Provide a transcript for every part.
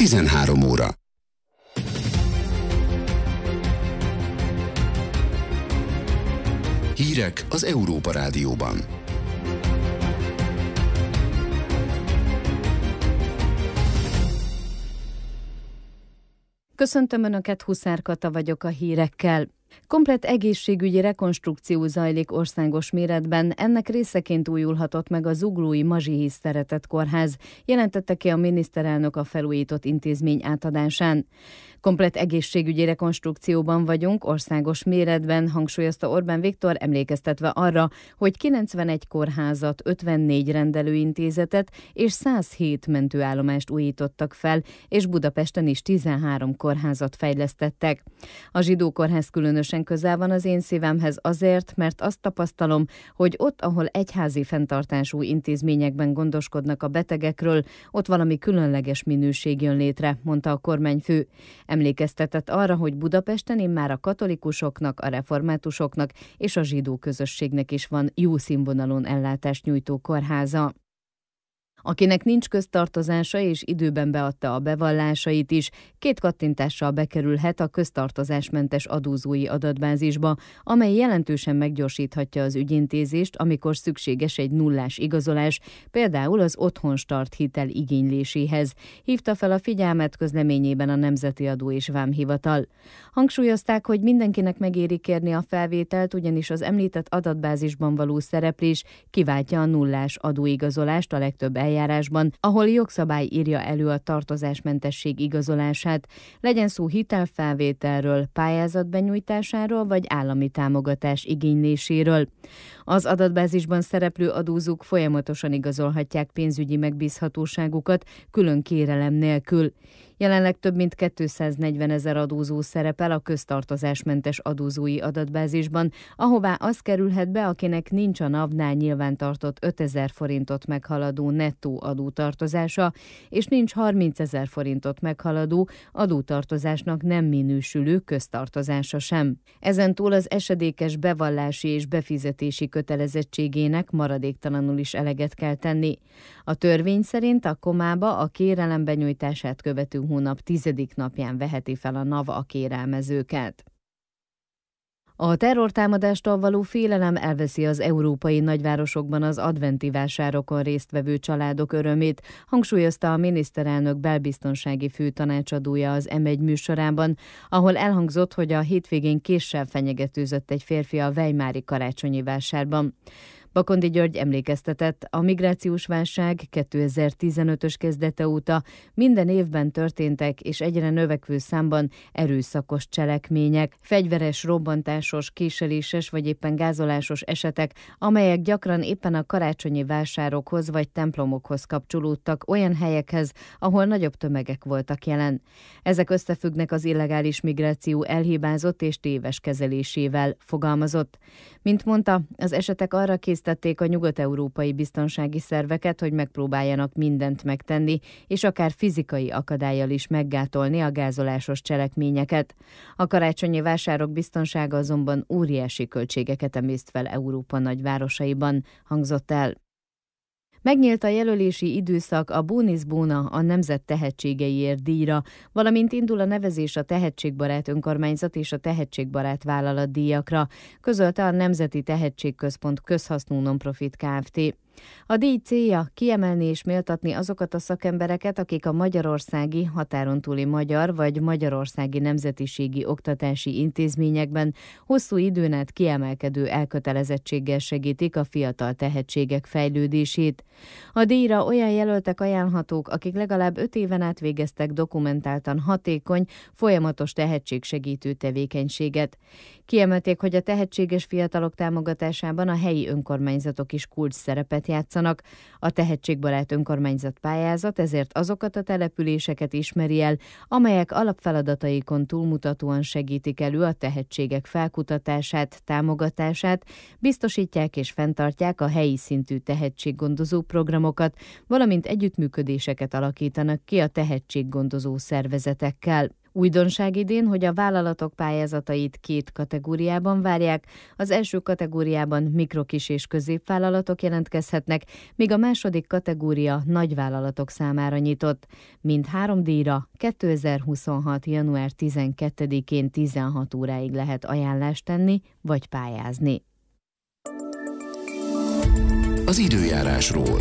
13 óra. Hírek az Európa Rádióban. Köszöntöm Önöket, Huszár Kata vagyok a hírekkel. Komplett egészségügyi rekonstrukció zajlik országos méretben, ennek részeként újulhatott meg a zuglói Mazsihi Szeretett Kórház, jelentette ki a miniszterelnök a felújított intézmény átadásán. Komplett egészségügyi rekonstrukcióban vagyunk, országos méretben, hangsúlyozta Orbán Viktor, emlékeztetve arra, hogy 91 kórházat, 54 rendelőintézetet és 107 mentőállomást újítottak fel, és Budapesten is 13 kórházat fejlesztettek. A Zsidó Kórház különösen közel van az én szívemhez azért, mert azt tapasztalom, hogy ott, ahol egyházi fenntartású intézményekben gondoskodnak a betegekről, ott valami különleges minőség jön létre, mondta a kormányfő. Emlékeztetett arra, hogy Budapesten immár a katolikusoknak, a reformátusoknak és a zsidó közösségnek is van jó színvonalon ellátást nyújtó kórháza. Akinek nincs köztartozása és időben beadta a bevallásait is, 2 kattintással bekerülhet a köztartozásmentes adózói adatbázisba, amely jelentősen meggyorsíthatja az ügyintézést, amikor szükséges egy nullás igazolás, például az otthonstart hitel igényléséhez, hívta fel a figyelmet közleményében a Nemzeti Adó és Vámhivatal. Hangsúlyozták, hogy mindenkinek megéri kérni a felvételt, ugyanis az említett adatbázisban való szereplés kiváltja a nullás adóigazolást a legtöbb eljárásban, ahol jogszabály írja elő a tartozásmentesség igazolását, legyen szó hitelfelvételről, pályázat benyújtásáról vagy állami támogatás igényléséről. Az adatbázisban szereplő adózók folyamatosan igazolhatják pénzügyi megbízhatóságukat külön kérelem nélkül. Jelenleg több mint 240 000 adózó szerepel a köztartozásmentes adózói adatbázisban, ahová az kerülhet be, akinek nincs a NAV-nál nyilvántartott 5000 forintot meghaladó nettó adótartozása, és nincs 30 000 forintot meghaladó adótartozásnak nem minősülő köztartozása sem. Ezentúl az esedékes bevallási és befizetési kötelezettségének maradéktalanul is eleget kell tenni. A törvény szerint a komába a kérelem benyújtását követő hónap 10. napján veheti fel a NAV a kérelmezőket. A terrortámadástól való félelem elveszi az európai nagyvárosokban az adventi vásárokon résztvevő családok örömét, hangsúlyozta a miniszterelnök belbiztonsági főtanácsadója az M1 műsorában, ahol elhangzott, hogy a hétvégén késsel fenyegetőzött egy férfi a weimári karácsonyi vásárban. Bakondi György emlékeztetett, a migrációs válság 2015-ös kezdete óta minden évben történtek és egyre növekvő számban erőszakos cselekmények, fegyveres, robbantásos, késeléses vagy éppen gázolásos esetek, amelyek gyakran éppen a karácsonyi vásárokhoz vagy templomokhoz kapcsolódtak, olyan helyekhez, ahol nagyobb tömegek voltak jelen. Ezek összefüggnek az illegális migráció elhibázott és téves kezelésével, fogalmazott. Mint mondta, az esetek arra késztették a nyugat-európai biztonsági szerveket, hogy megpróbáljanak mindent megtenni, és akár fizikai akadállyal is meggátolni a gázolásos cselekményeket. A karácsonyi vásárok biztonsága azonban óriási költségeket emészt fel Európa nagyvárosaiban, hangzott el. Megnyílt a jelölési időszak a Bónisz Bóna a nemzet tehetségeiért díjra, valamint indul a nevezés a Tehetségbarát Önkormányzat és a Tehetségbarát Vállalat díjakra, közölte a Nemzeti Tehetségközpont közhasznú nonprofit Kft. A díj célja kiemelni és méltatni azokat a szakembereket, akik a magyarországi, határon túli magyar vagy magyarországi nemzetiségi oktatási intézményekben hosszú időn át kiemelkedő elkötelezettséggel segítik a fiatal tehetségek fejlődését. A díjra olyan jelöltek ajánlhatók, akik legalább 5 éven át végeztek dokumentáltan hatékony, folyamatos tehetségsegítő tevékenységet. Kiemelték, hogy a tehetséges fiatalok támogatásában a helyi önkormányzatok is kulcs szerepet játszanak. A Tehetségbarát Önkormányzat pályázat ezért azokat a településeket ismeri el, amelyek alapfeladataikon túlmutatóan segítik elő a tehetségek felkutatását, támogatását, biztosítják és fenntartják a helyi szintű tehetséggondozó programokat, valamint együttműködéseket alakítanak ki a tehetséggondozó szervezetekkel. Újdonság idén, hogy a vállalatok pályázatait 2 kategóriában várják. Az első kategóriában mikrokis és középvállalatok jelentkezhetnek, míg a második kategória nagyvállalatok számára nyitott. Mind 3 díjra 2026. január 12-én 16 óráig lehet ajánlást tenni vagy pályázni. Az időjárásról.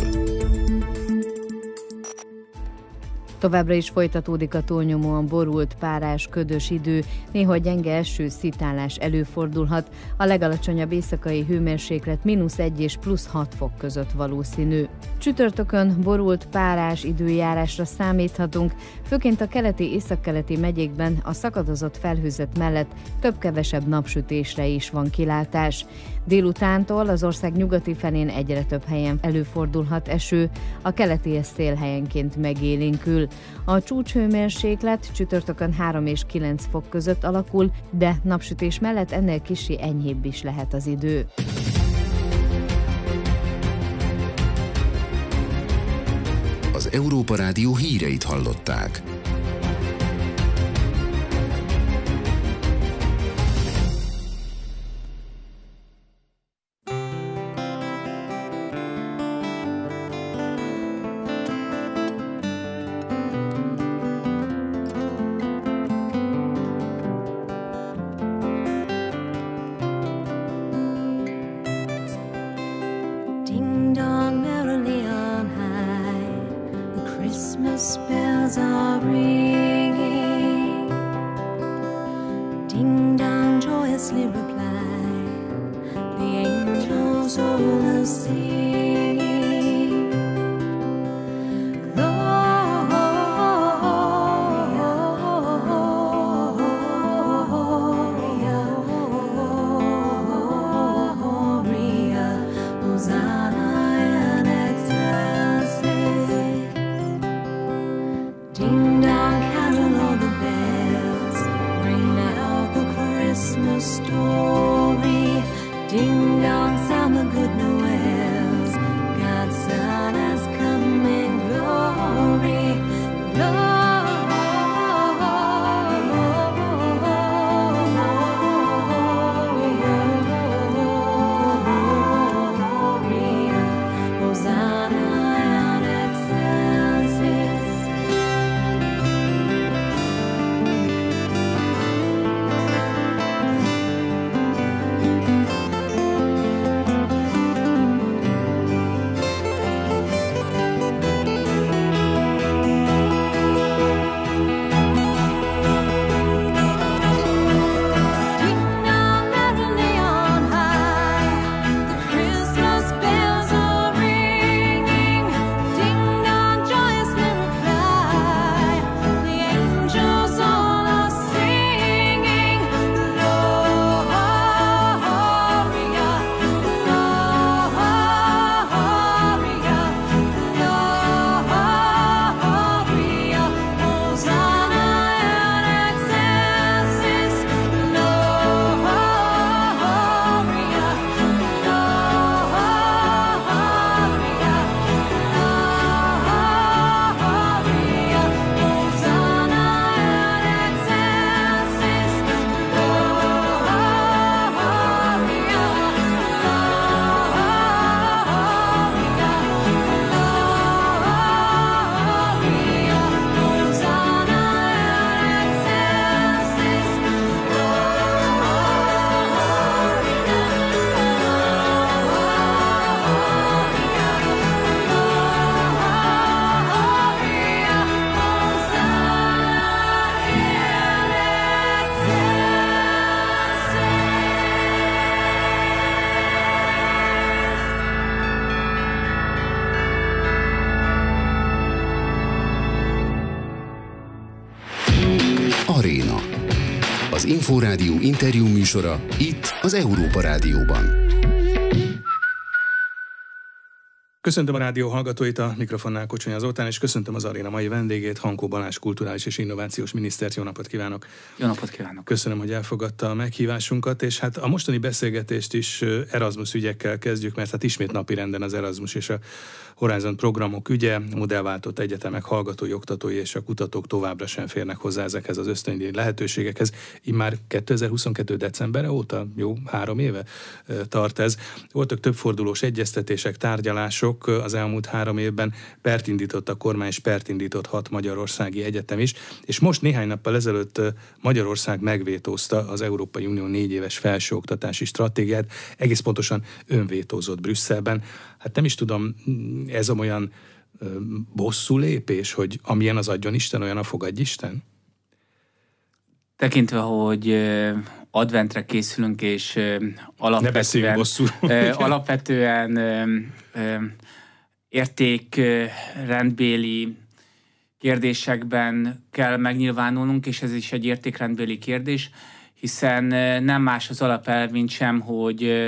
Továbbra is folytatódik a túlnyomóan borult, párás, ködös idő, néha gyenge eső, szitálás előfordulhat, a legalacsonyabb éjszakai hőmérséklet -1 és +6 fok között valószínű. Csütörtökön borult, párás időjárásra számíthatunk, főként a keleti, északkeleti megyékben a szakadozott felhőzet mellett több-kevesebb napsütésre is van kilátás. Délutántól az ország nyugati felén egyre több helyen előfordulhat eső, a keleti szél helyenként megélénkül. A csúcshőmérséklet csütörtökön 3 és 9 fok között alakul, de napsütés mellett ennél kissé enyhébb is lehet az idő. Az Európa Rádió híreit hallották. Christmas bells are ringing, ding dong joyously reply, the angels all are singing, Gloria, Hosanna in excelsis. Ding dong, carol all the bells, ring out the Christmas story. Ding dong, sound the good noels, God's Son has come in glory. Gloria, Hosanna in excelsis. Aréna. Az Inforádió interjú műsora itt az Európa Rádióban. Köszöntöm a rádió hallgatóit, a mikrofonnál Kocsonya Zoltán, és köszöntöm az aréna mai vendégét, Hankó Balázs kulturális és innovációs minisztert. Jó napot kívánok! Jó napot kívánok! Köszönöm, hogy elfogadta a meghívásunkat, és hát a mostani beszélgetést is Erasmus ügyekkel kezdjük, mert hát ismét napirenden az Erasmus és a Horizon programok ügye, modellváltott egyetemek hallgatói, oktatói és a kutatók továbbra sem férnek hozzá ezekhez az ösztöndíj lehetőségekhez. Immár 2022. decemberre óta, jó 3 éve tart ez. Voltak többfordulós egyeztetések, tárgyalások az elmúlt 3 évben, pert indított a kormány, és pert indított 6 magyarországi egyetem is, és most néhány nappal ezelőtt Magyarország megvétózta az Európai Unió 4 éves felsőoktatási stratégiát, egész pontosan önvétózott Brüsszelben. Hát nem is tudom, ez olyan bosszú lépés, hogy amilyen az adjon Isten, olyan a fogadj Isten? Tekintve, hogy adventre készülünk, és alapvetően értékrendbéli kérdésekben kell megnyilvánulnunk, és ez is egy értékrendbéli kérdés, hiszen nem más az alapelv, mint sem, hogy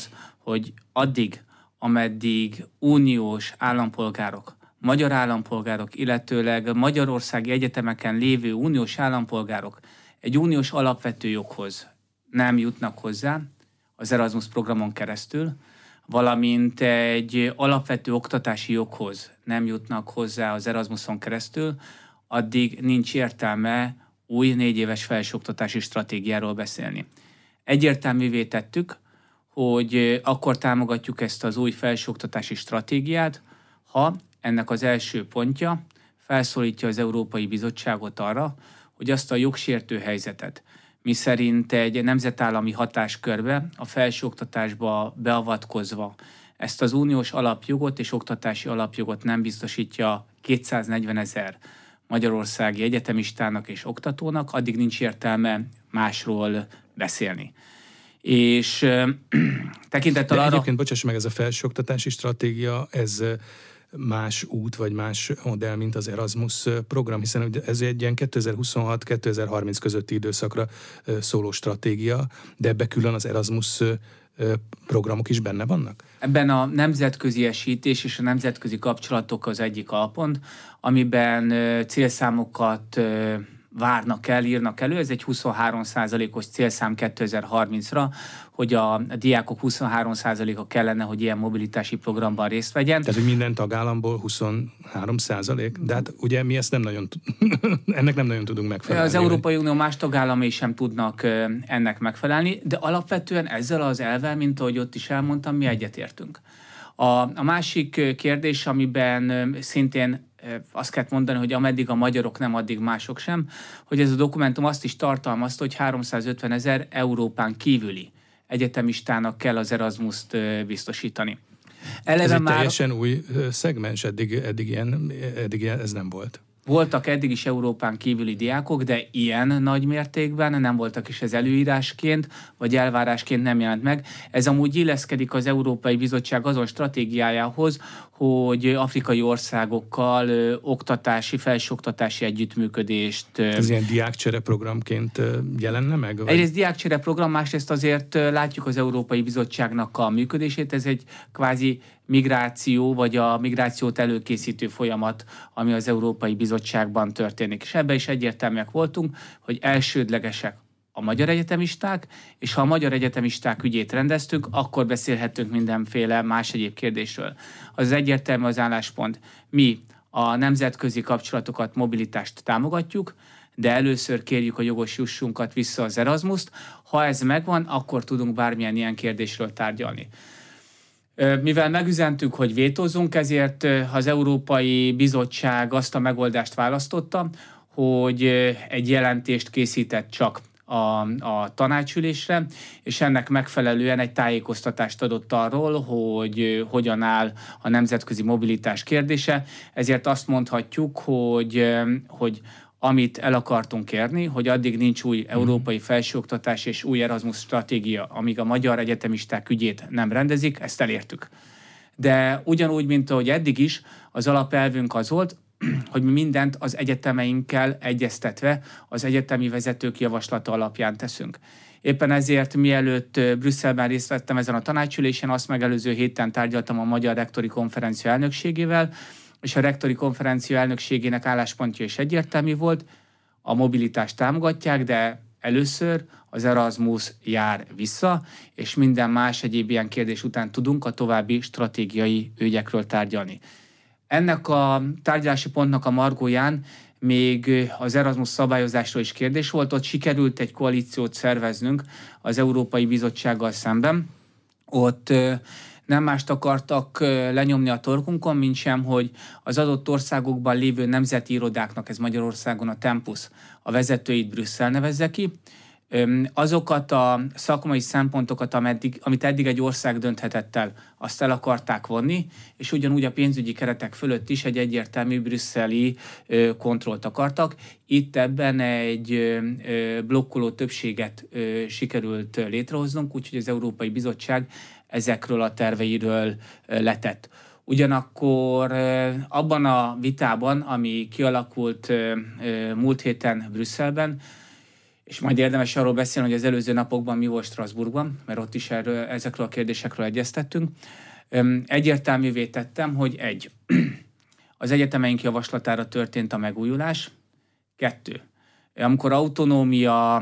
addig, ameddig uniós állampolgárok, magyar állampolgárok, illetőleg magyarországi egyetemeken lévő uniós állampolgárok egy uniós alapvető joghoz nem jutnak hozzá az Erasmus programon keresztül, valamint egy alapvető oktatási joghoz nem jutnak hozzá az Erasmuson keresztül, addig nincs értelme új 4 éves felsőoktatási stratégiáról beszélni. Egyértelművé tettük, hogy akkor támogatjuk ezt az új felsőoktatási stratégiát, ha ennek az első pontja felszólítja az Európai Bizottságot arra, hogy azt a jogsértő helyzetet, miszerint egy nemzetállami hatáskörbe, a felsőoktatásba beavatkozva ezt az uniós alapjogot és oktatási alapjogot nem biztosítja 240 000 magyarországi egyetemistának és oktatónak, addig nincs értelme másról beszélni. És tekintettel arra... Egyébként, bocsáss meg, ez a felsőoktatási stratégia, ez más út, vagy más modell, mint az Erasmus program, hiszen ez egy ilyen 2026-2030 közötti időszakra szóló stratégia, de ebbe külön az Erasmus programok is benne vannak? Ebben a nemzetközi esítés és a nemzetközi kapcsolatok az egyik alpont, amiben célszámokat várnak el, írnak elő. Ez egy 23%-os célszám 2030-ra, hogy a diákok 23%-a kellene, hogy ilyen mobilitási programban részt vegyen. Tehát, hogy minden tagállamból 23%? De hát ugye mi ezt nem nagyon, ennek nem nagyon tudunk megfelelni. Az Európai Unió más tagállamai sem tudnak ennek megfelelni, de alapvetően ezzel az elvvel, mint ahogy ott is elmondtam, mi egyetértünk. A másik kérdés, amiben szintén azt kell mondani, hogy ameddig a magyarok nem, addig mások sem, hogy ez a dokumentum azt is tartalmazta, hogy 350 000 Európán kívüli egyetemistának kell az Erasmust biztosítani. Ez egy teljesen új szegmens, eddig ez nem volt. Voltak eddig is Európán kívüli diákok, de ilyen nagy mértékben nem voltak, is ez előírásként vagy elvárásként nem jelent meg. Ez amúgy illeszkedik az Európai Bizottság azon stratégiájához, hogy afrikai országokkal oktatási, felsőoktatási együttműködést... Ez ilyen diákcsere programként jelenne meg? Vagy? Egyrészt diákcsere program, másrészt azért látjuk az Európai Bizottságnak a működését, ez egy kvázi migráció, vagy a migrációt előkészítő folyamat, ami az Európai Bizottságban történik. És ebben is egyértelműek voltunk, hogy elsődlegesek a magyar egyetemisták, és ha a magyar egyetemisták ügyét rendeztük, akkor beszélhetünk mindenféle más egyéb kérdésről. Az egyértelmű az álláspont. Mi a nemzetközi kapcsolatokat, mobilitást támogatjuk, de először kérjük a jogos jussunkat vissza az Erasmust. Ha ez megvan, akkor tudunk bármilyen ilyen kérdésről tárgyalni. Mivel megüzentük, hogy vétózunk, ezért az Európai Bizottság azt a megoldást választotta, hogy egy jelentést készített csak a tanácsülésre, és ennek megfelelően egy tájékoztatást adott arról, hogy hogyan áll a nemzetközi mobilitás kérdése. Ezért azt mondhatjuk, hogy amit el akartunk érni, hogy addig nincs új európai felsőoktatás és új Erasmus stratégia, amíg a magyar egyetemisták ügyét nem rendezik, ezt elértük. De ugyanúgy, mint ahogy eddig is, az alapelvünk az volt, hogy mi mindent az egyetemeinkkel egyeztetve az egyetemi vezetők javaslata alapján teszünk. Éppen ezért mielőtt Brüsszelben részt vettem ezen a tanácsülésen, azt megelőző héten tárgyaltam a Magyar Rektori Konferencia elnökségével, és a Rektori Konferencia elnökségének álláspontja is egyértelmű volt, a mobilitást támogatják, de először az Erasmus jár vissza, és minden más egyéb ilyen kérdés után tudunk a további stratégiai ügyekről tárgyalni. Ennek a tárgyalási pontnak a margóján még az Erasmus szabályozásról is kérdés volt, ott sikerült egy koalíciót szerveznünk az Európai Bizottsággal szemben. Ott nem mást akartak lenyomni a torkunkon, mint sem, hogy az adott országokban lévő nemzeti irodáknak, ez Magyarországon a Tempus, a vezetőit Brüsszel nevezze ki. Azokat a szakmai szempontokat, amit eddig egy ország dönthetett el, azt el akarták vonni, és ugyanúgy a pénzügyi keretek fölött is egy egyértelmű brüsszeli kontrollt akartak. Itt ebben egy blokkoló többséget sikerült létrehoznunk, úgyhogy az Európai Bizottság ezekről a terveiről letett. Ugyanakkor abban a vitában, ami kialakult múlt héten Brüsszelben, és majd érdemes arról beszélni, hogy az előző napokban mi volt Strasbourgban, mert ott is ezekről a kérdésekről egyeztettünk. Egyértelművé tettem, hogy az egyetemeink javaslatára történt a megújulás. 2. Amikor autonómia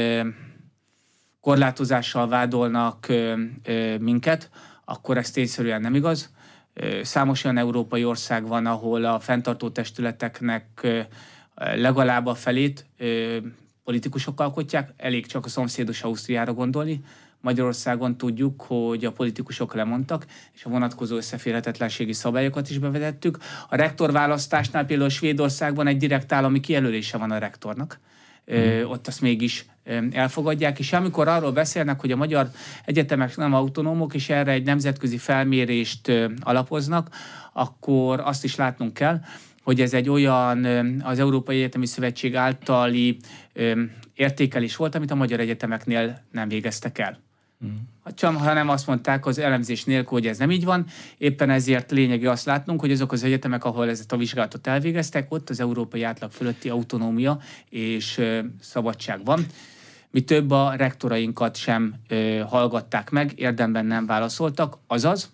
korlátozással vádolnak minket, akkor ez tényszerűen nem igaz. Számos olyan európai ország van, ahol a fenntartó testületeknek legalább a felét politikusok alkotják, elég csak a szomszédos Ausztriára gondolni. Magyarországon tudjuk, hogy a politikusok lemondtak, és a vonatkozó összeférhetetlenségi szabályokat is bevezettük. A rektorválasztásnál például Svédországban egy direkt állami kijelölése van a rektornak. Ott azt mégis elfogadják, és amikor arról beszélnek, hogy a magyar egyetemek nem autonómok, és erre egy nemzetközi felmérést alapoznak, akkor azt is látnunk kell, hogy ez egy olyan az Európai Egyetemi Szövetség általi értékelés volt, amit a magyar egyetemeknél nem végeztek el. Hanem azt mondták az elemzés nélkül, hogy ez nem így van. Éppen ezért lényegi azt látnunk, hogy azok az egyetemek, ahol ezt a vizsgálatot elvégeztek, ott az európai átlag fölötti autonómia és szabadság van. Mi több, a rektorainkat sem hallgatták meg, érdemben nem válaszoltak. Azaz,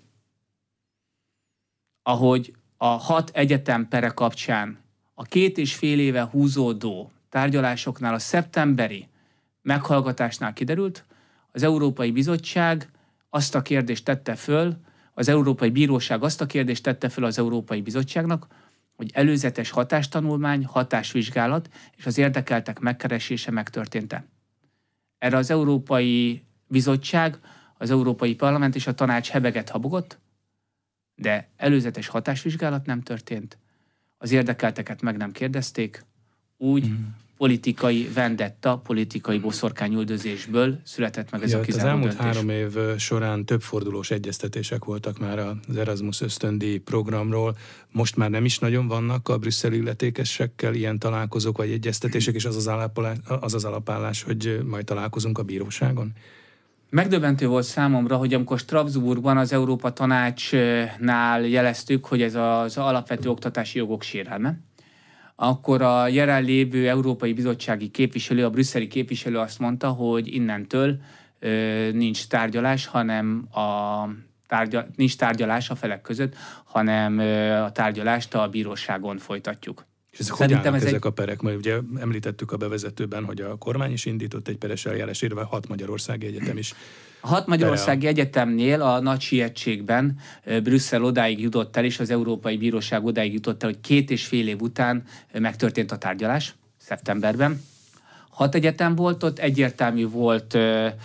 ahogy a 6 egyetem pere kapcsán a 2,5 éve húzódó tárgyalásoknál a szeptemberi meghallgatásnál kiderült, az Európai Bizottság azt a kérdést tette föl, az Európai Bíróság azt a kérdést tette föl az Európai Bizottságnak, hogy előzetes hatástanulmány, hatásvizsgálat és az érdekeltek megkeresése megtörtént-e. Erre az Európai Bizottság, az Európai Parlament és a Tanács hebeget habogott, de előzetes hatásvizsgálat nem történt, az érdekelteket meg nem kérdezték, úgy politikai vendetta, politikai boszorkányüldözésből született meg ez a kizáró döntés. Az elmúlt 3 év során több fordulós egyeztetések voltak már az Erasmus ösztöndíj programról. Most már nem is nagyon vannak a brüsszeli illetékesekkel ilyen találkozók vagy egyeztetések, és az az alapállás, hogy majd találkozunk a bíróságon? Megdöbbentő volt számomra, hogy amikor Strasbourgban az Európa Tanácsnál jeleztük, hogy ez az alapvető oktatási jogok sérelme, akkor a jelenlévő Európai Bizottsági képviselő, a brüsszeli képviselő azt mondta, hogy innentől nincs tárgyalás, hanem nincs tárgyalás a felek között, hanem a tárgyalást a bíróságon folytatjuk. És hogy állnak ezek a perek? Majd ugye említettük a bevezetőben, hogy a kormány is indított egy peres eljárás, érve 6 magyarországi egyetem is. A 6 magyarországi egyetemnél a nagy sietségben Brüsszel odáig jutott el, és az Európai Bíróság odáig jutott el, hogy 2,5 év után megtörtént a tárgyalás, szeptemberben. 6 egyetem volt ott, egyértelmű volt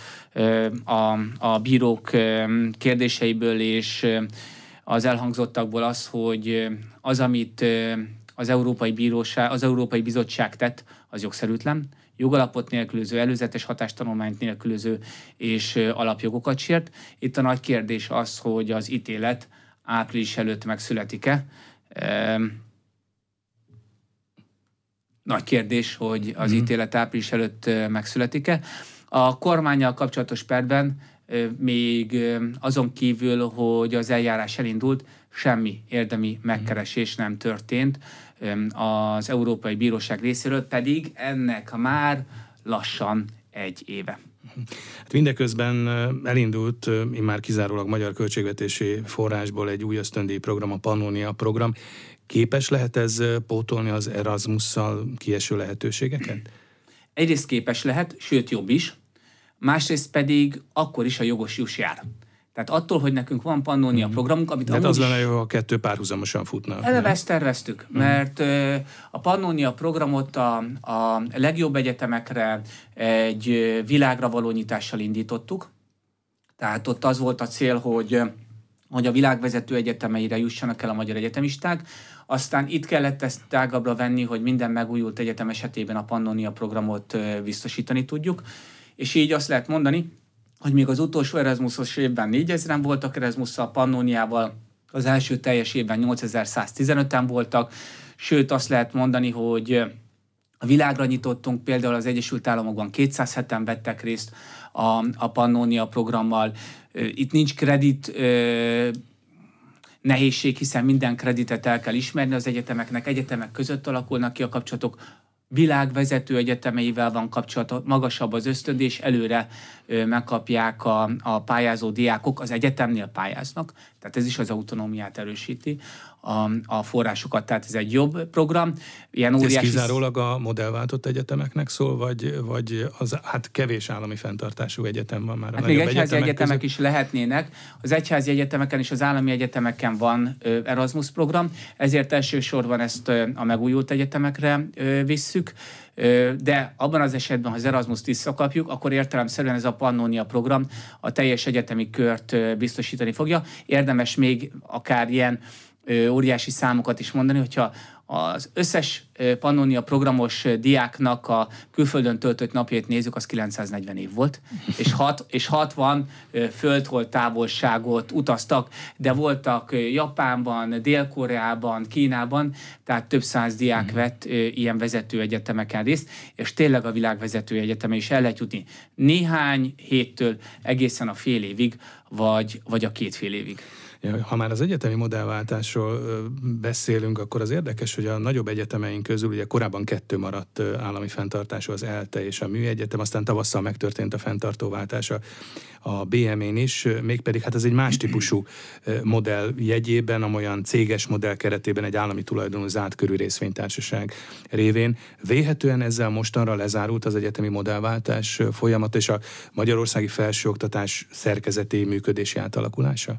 a bírók kérdéseiből és az elhangzottakból az, hogy az, amit az Európai Bizottság tett, az jogszerűtlen, jogalapot nélkülöző, előzetes hatástanulmányt nélkülöző és alapjogokat sért. Itt a nagy kérdés az, hogy az ítélet április előtt megszületik-e. Nagy kérdés, hogy az ítélet április előtt megszületik-e. A kormánnyal kapcsolatos perben még azon kívül, hogy az eljárás elindult, semmi érdemi megkeresés nem történt az Európai Bíróság részéről, pedig ennek már lassan 1 éve. Hát mindeközben elindult immár kizárólag magyar költségvetési forrásból egy új ösztöndíj program, a Pannonia program. Képes lehet ez pótolni az Erasmusszal kieső lehetőségeket? Egyrészt képes lehet, sőt jobb is, másrészt pedig akkor is a jogos juss jár. Tehát attól, hogy nekünk van Pannonia programunk, amit hát az lenne jó, ha a kettő párhuzamosan futna. Eleve ezt terveztük, mert a Pannonia programot a legjobb egyetemekre egy világra való nyitással indítottuk. Tehát ott az volt a cél, hogy a világvezető egyetemeire jussanak el a magyar egyetemisták. Aztán itt kellett ezt tágabbra venni, hogy minden megújult egyetem esetében a Pannonia programot biztosítani tudjuk. És így azt lehet mondani, hogy még az utolsó Erasmusos évben 4000-en voltak Erasmusszal, Pannoniával, az első teljes évben 8115-en voltak, sőt azt lehet mondani, hogy a világra nyitottunk, például az Egyesült Államokban 207-en vettek részt a Pannonia programmal. Itt nincs kredit nehézség, hiszen minden kreditet el kell ismerni az egyetemeknek, egyetemek között alakulnak ki a kapcsolatok, világvezető egyetemeivel van kapcsolat, magasabb az ösztöndíj, és előre megkapják a pályázó diákok, az egyetemnél pályáznak, tehát ez is az autonómiát erősíti, a forrásokat, tehát ez egy jobb program. Ilyen óriási... Ez kizárólag a modellváltott egyetemeknek szól, vagy az hát kevés állami fenntartású egyetem van már? Hát még egyházi egyetemek is lehetnének. Az egyházi egyetemeken és az állami egyetemeken van Erasmus program, ezért elsősorban ezt a megújult egyetemekre visszük, de abban az esetben, ha az Erasmus-t visszakapjuk, akkor értelemszerűen ez a Pannonia program a teljes egyetemi kört biztosítani fogja. Érdemes még akár ilyen óriási számokat is mondani, hogyha az összes Pannonia programos diáknak a külföldön töltött napjait nézzük, az 940 év volt, és 60 földhold távolságot utaztak, de voltak Japánban, Dél-Koreában, Kínában, tehát több száz diák vett ilyen vezető egyetemeken részt, és tényleg a világvezető egyeteme is el lehet jutni néhány héttől egészen a fél évig, vagy a 2,5 évig. Ha már az egyetemi modellváltásról beszélünk, akkor az érdekes, hogy a nagyobb egyetemeink közül ugye korábban 2 maradt állami fenntartású, az ELTE és a Műegyetem, aztán tavasszal megtörtént a fenntartóváltása a BME-n is, mégpedig hát ez egy más típusú modell jegyében, amolyan céges modell keretében egy állami tulajdonú zárt körű részvénytársaság révén. Véhetően ezzel mostanra lezárult az egyetemi modellváltás folyamat és a magyarországi felsőoktatás szerkezeti működési átalakulása?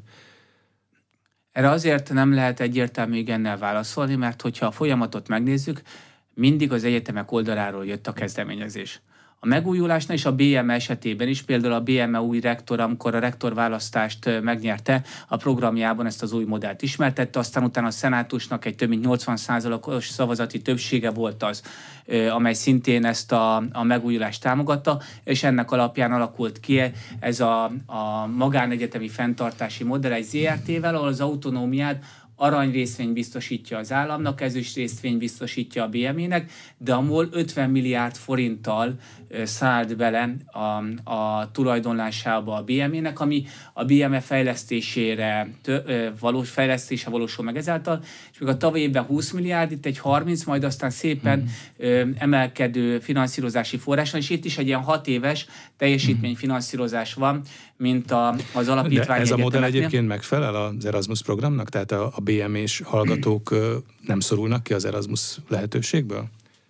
Erre azért nem lehet egyértelmű igennel válaszolni, mert hogyha a folyamatot megnézzük, mindig az egyetemek oldaláról jött a kezdeményezés. A megújulásnál és a BME esetében is, például a BME új rektor, amikor a rektorválasztást megnyerte, a programjában ezt az új modellt ismertette, aztán utána a szenátusnak egy több mint 80%-os szavazati többsége volt az, amely szintén ezt a megújulást támogatta, és ennek alapján alakult ki ez a magánegyetemi fenntartási modell egy ZRT-vel, ahol az autonómiát aranyrészvény biztosítja az államnak, ezüst részvény biztosítja a BME-nek, de a MOL 50 milliárd forinttal szállt bele a tulajdonlásába a BME-nek, ami a BME fejlesztése valósul meg ezáltal, és még a tavalyi évben 20 milliárd, itt egy 30, majd aztán szépen emelkedő finanszírozási forrás van, és itt is egy ilyen 6 éves teljesítményfinanszírozás van, mint az alapítvány. De ez a modell egyébként megfelel az Erasmus programnak? Tehát a BME-s hallgatók nem szorulnak ki az Erasmus lehetőségből?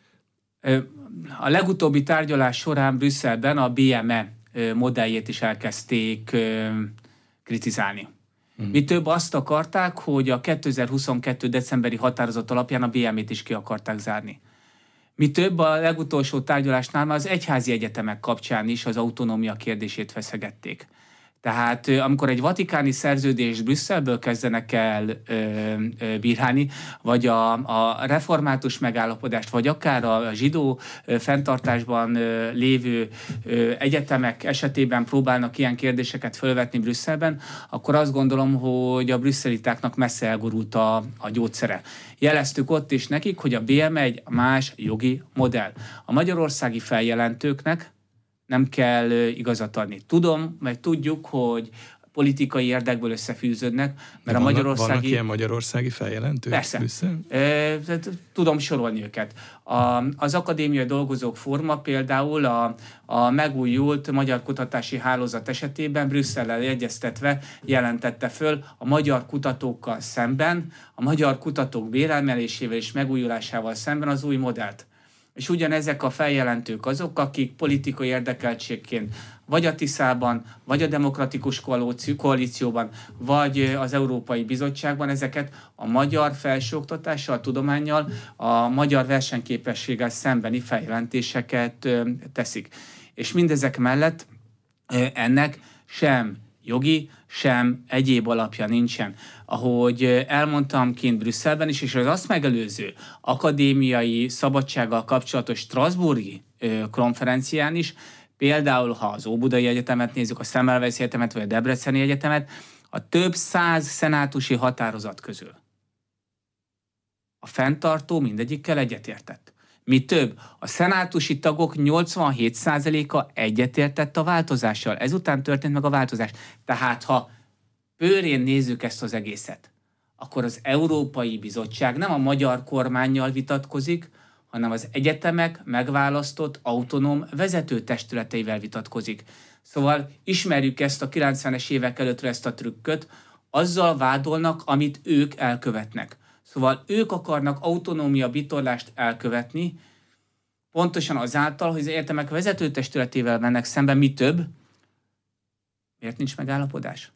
A legutóbbi tárgyalás során Brüsszelben a BME modelljét is elkezdték kritizálni. Mi több azt akarták, hogy a 2022. decemberi határozat alapján a BME-t is ki akarták zárni. Mi több a legutolsó tárgyalásnál már az egyházi egyetemek kapcsán is az autonómia kérdését feszegették. Tehát amikor egy vatikáni szerződést Brüsszelből kezdenek el bírálni, vagy a református megállapodást, vagy akár a zsidó fenntartásban lévő egyetemek esetében próbálnak ilyen kérdéseket felvetni Brüsszelben, akkor azt gondolom, hogy a brüsszelitáknak messze elgurult a gyógyszere. Jeleztük ott is nekik, hogy a BME egy más jogi modell. A magyarországi feljelentőknek nem kell igazat adni. Tudom, mert tudjuk, hogy politikai érdekből összefűződnek, mert a magyarországi... Vannak ilyen magyarországi feljelentők? Persze. Tudom sorolni őket. Az Akadémiai Dolgozók Fóruma például a megújult Magyar Kutatási Hálózat esetében Brüsszellel egyeztetve jelentette föl a magyar kutatókkal szemben, a magyar kutatók béremelésével és megújulásával szemben az új modellt. És ugyanezek a feljelentők azok, akik politikai érdekeltségként vagy a TISZ-ban, vagy a Demokratikus Koalícióban, vagy az Európai Bizottságban ezeket a magyar felsőoktatással, a tudománnyal, a magyar versenyképességgel szembeni feljelentéseket teszik. És mindezek mellett ennek sem jogi, sem egyéb alapja nincsen. Ahogy elmondtam kint Brüsszelben is, és az azt megelőző akadémiai szabadsággal kapcsolatos strasbourgi konferencián is, például, ha az Óbudai Egyetemet nézzük, a Semmelweis Egyetemet vagy a Debreceni Egyetemet, a több 100 szenátusi határozat közül a fenntartó mindegyikkel egyetértett. Mi több, a szenátusi tagok 87%-a egyetértett a változással. Ezután történt meg a változás. Tehát, ha bőrén nézzük ezt az egészet, akkor az Európai Bizottság nem a magyar kormánnyal vitatkozik, hanem az egyetemek megválasztott autonóm vezetőtestületeivel vitatkozik. Szóval ismerjük ezt a 90-es évek előttről ezt a trükköt, azzal vádolnak, amit ők elkövetnek. Szóval ők akarnak autonómia bitorlást elkövetni, pontosan azáltal, hogy az egyetemek vezetőtestületével mennek szemben, mi több. Miért nincs megállapodás?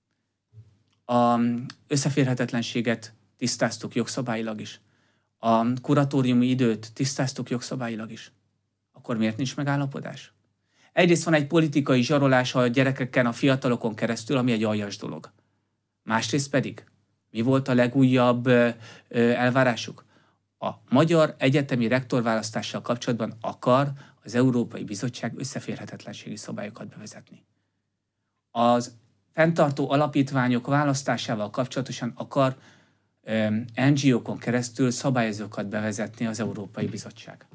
A összeférhetetlenséget tisztáztuk jogszabályilag is. A kuratóriumi időt tisztáztuk jogszabályilag is. Akkor miért nincs megállapodás? Egyrészt van egy politikai zsarolás a gyerekeken, a fiatalokon keresztül, ami egy aljas dolog. Másrészt pedig, mi volt a legújabb elvárásuk? A magyar egyetemi rektorválasztással kapcsolatban akar az Európai Bizottság összeférhetetlenségi szabályokat bevezetni. Az fenntartó alapítványok választásával kapcsolatosan akar NGO-kon keresztül szabályozókat bevezetni az Európai Bizottság.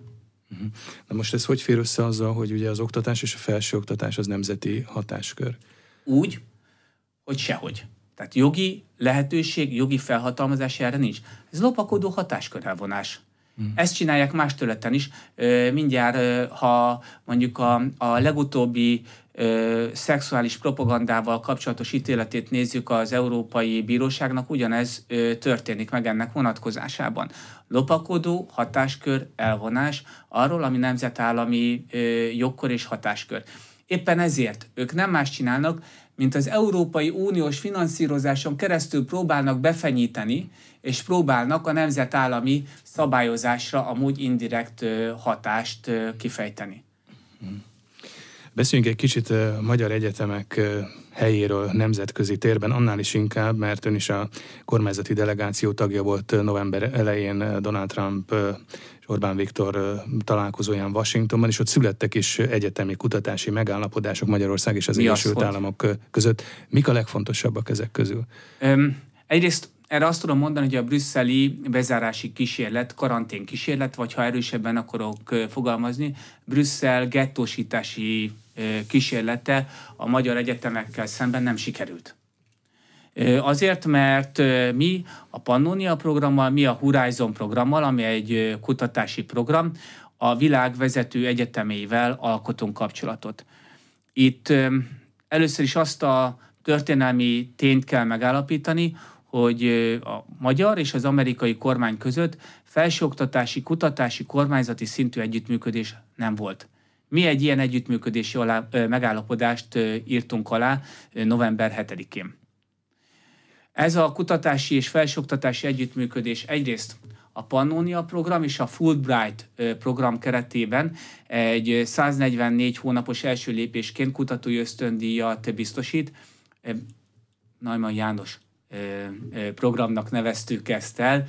Na most ez hogy fér össze azzal, hogy ugye az oktatás és a felsőoktatás az nemzeti hatáskör? Úgy, hogy sehogy. Tehát jogi lehetőség, jogi felhatalmazás erre nincs. Ez lopakodó hatáskörelvonás. Ezt csinálják más területen is. Mindjárt, ha mondjuk a legutóbbi szexuális propagandával kapcsolatos ítéletét nézzük az Európai Bíróságnak, ugyanez történik meg ennek vonatkozásában. Lopakodó hatáskör elvonás arról, ami nemzetállami jogkör és hatáskör. Éppen ezért ők nem más csinálnak, mint az Európai Uniós finanszírozáson keresztül próbálnak befenyíteni, és próbálnak a nemzetállami szabályozásra amúgy indirekt hatást kifejteni. Beszéljünk egy kicsit a magyar egyetemek helyéről nemzetközi térben, annál is inkább, mert ön is a kormányzati delegáció tagja volt november elején Donald Trump és Orbán Viktor találkozóján Washingtonban, és ott születtek is egyetemi kutatási megállapodások Magyarország és az Egyesült Államok között. Mik a legfontosabbak ezek közül? Egyrészt erre azt tudom mondani, hogy a brüsszeli bezárási kísérlet, karantén kísérlet, vagy ha erősebben akarok fogalmazni, Brüsszel gettósítási kísérlete a magyar egyetemekkel szemben nem sikerült. Azért, mert mi a Pannonia programmal, mi a Horizon programmal, ami egy kutatási program, a világ vezető egyetemével alkotunk kapcsolatot. Itt először is azt a történelmi tényt kell megállapítani, hogy a magyar és az amerikai kormány között felsőoktatási, kutatási, kormányzati szintű együttműködés nem volt. Mi egy ilyen együttműködési megállapodást írtunk alá november 7-én. Ez a kutatási és felsőoktatási együttműködés egyrészt a Pannonia program és a Fulbright program keretében egy 144 hónapos első lépésként kutatói ösztöndíjat biztosít. Neumann János programnak neveztük ezt el,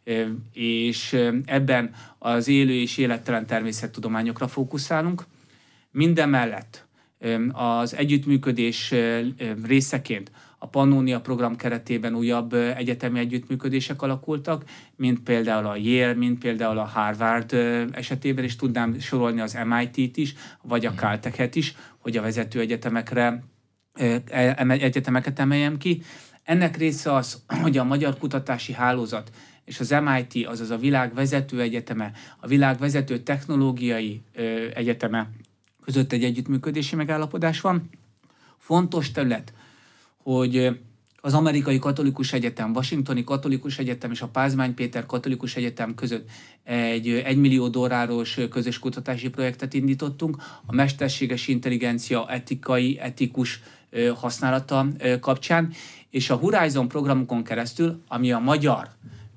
és ebben az élő és élettelen természettudományokra fókuszálunk. Mindemellett az együttműködés részeként a Pannonia program keretében újabb egyetemi együttműködések alakultak, mint például a Yale, mint például a Harvard esetében, és tudnám sorolni az MIT-t is, vagy a Caltech-et is, hogy a vezető egyetemekre egyetemeket emeljem ki. Ennek része az, hogy a Magyar Kutatási Hálózat és az MIT, azaz a világ vezető egyeteme, a világ vezető technológiai egyeteme között egy együttműködési megállapodás van. Fontos terület, hogy az Amerikai Katolikus Egyetem, Washingtoni Katolikus Egyetem és a Pázmány Péter Katolikus Egyetem között egy $1 millió közös kutatási projektet indítottunk a mesterséges intelligencia etikus használata kapcsán, és a Horizon programokon keresztül, ami a magyar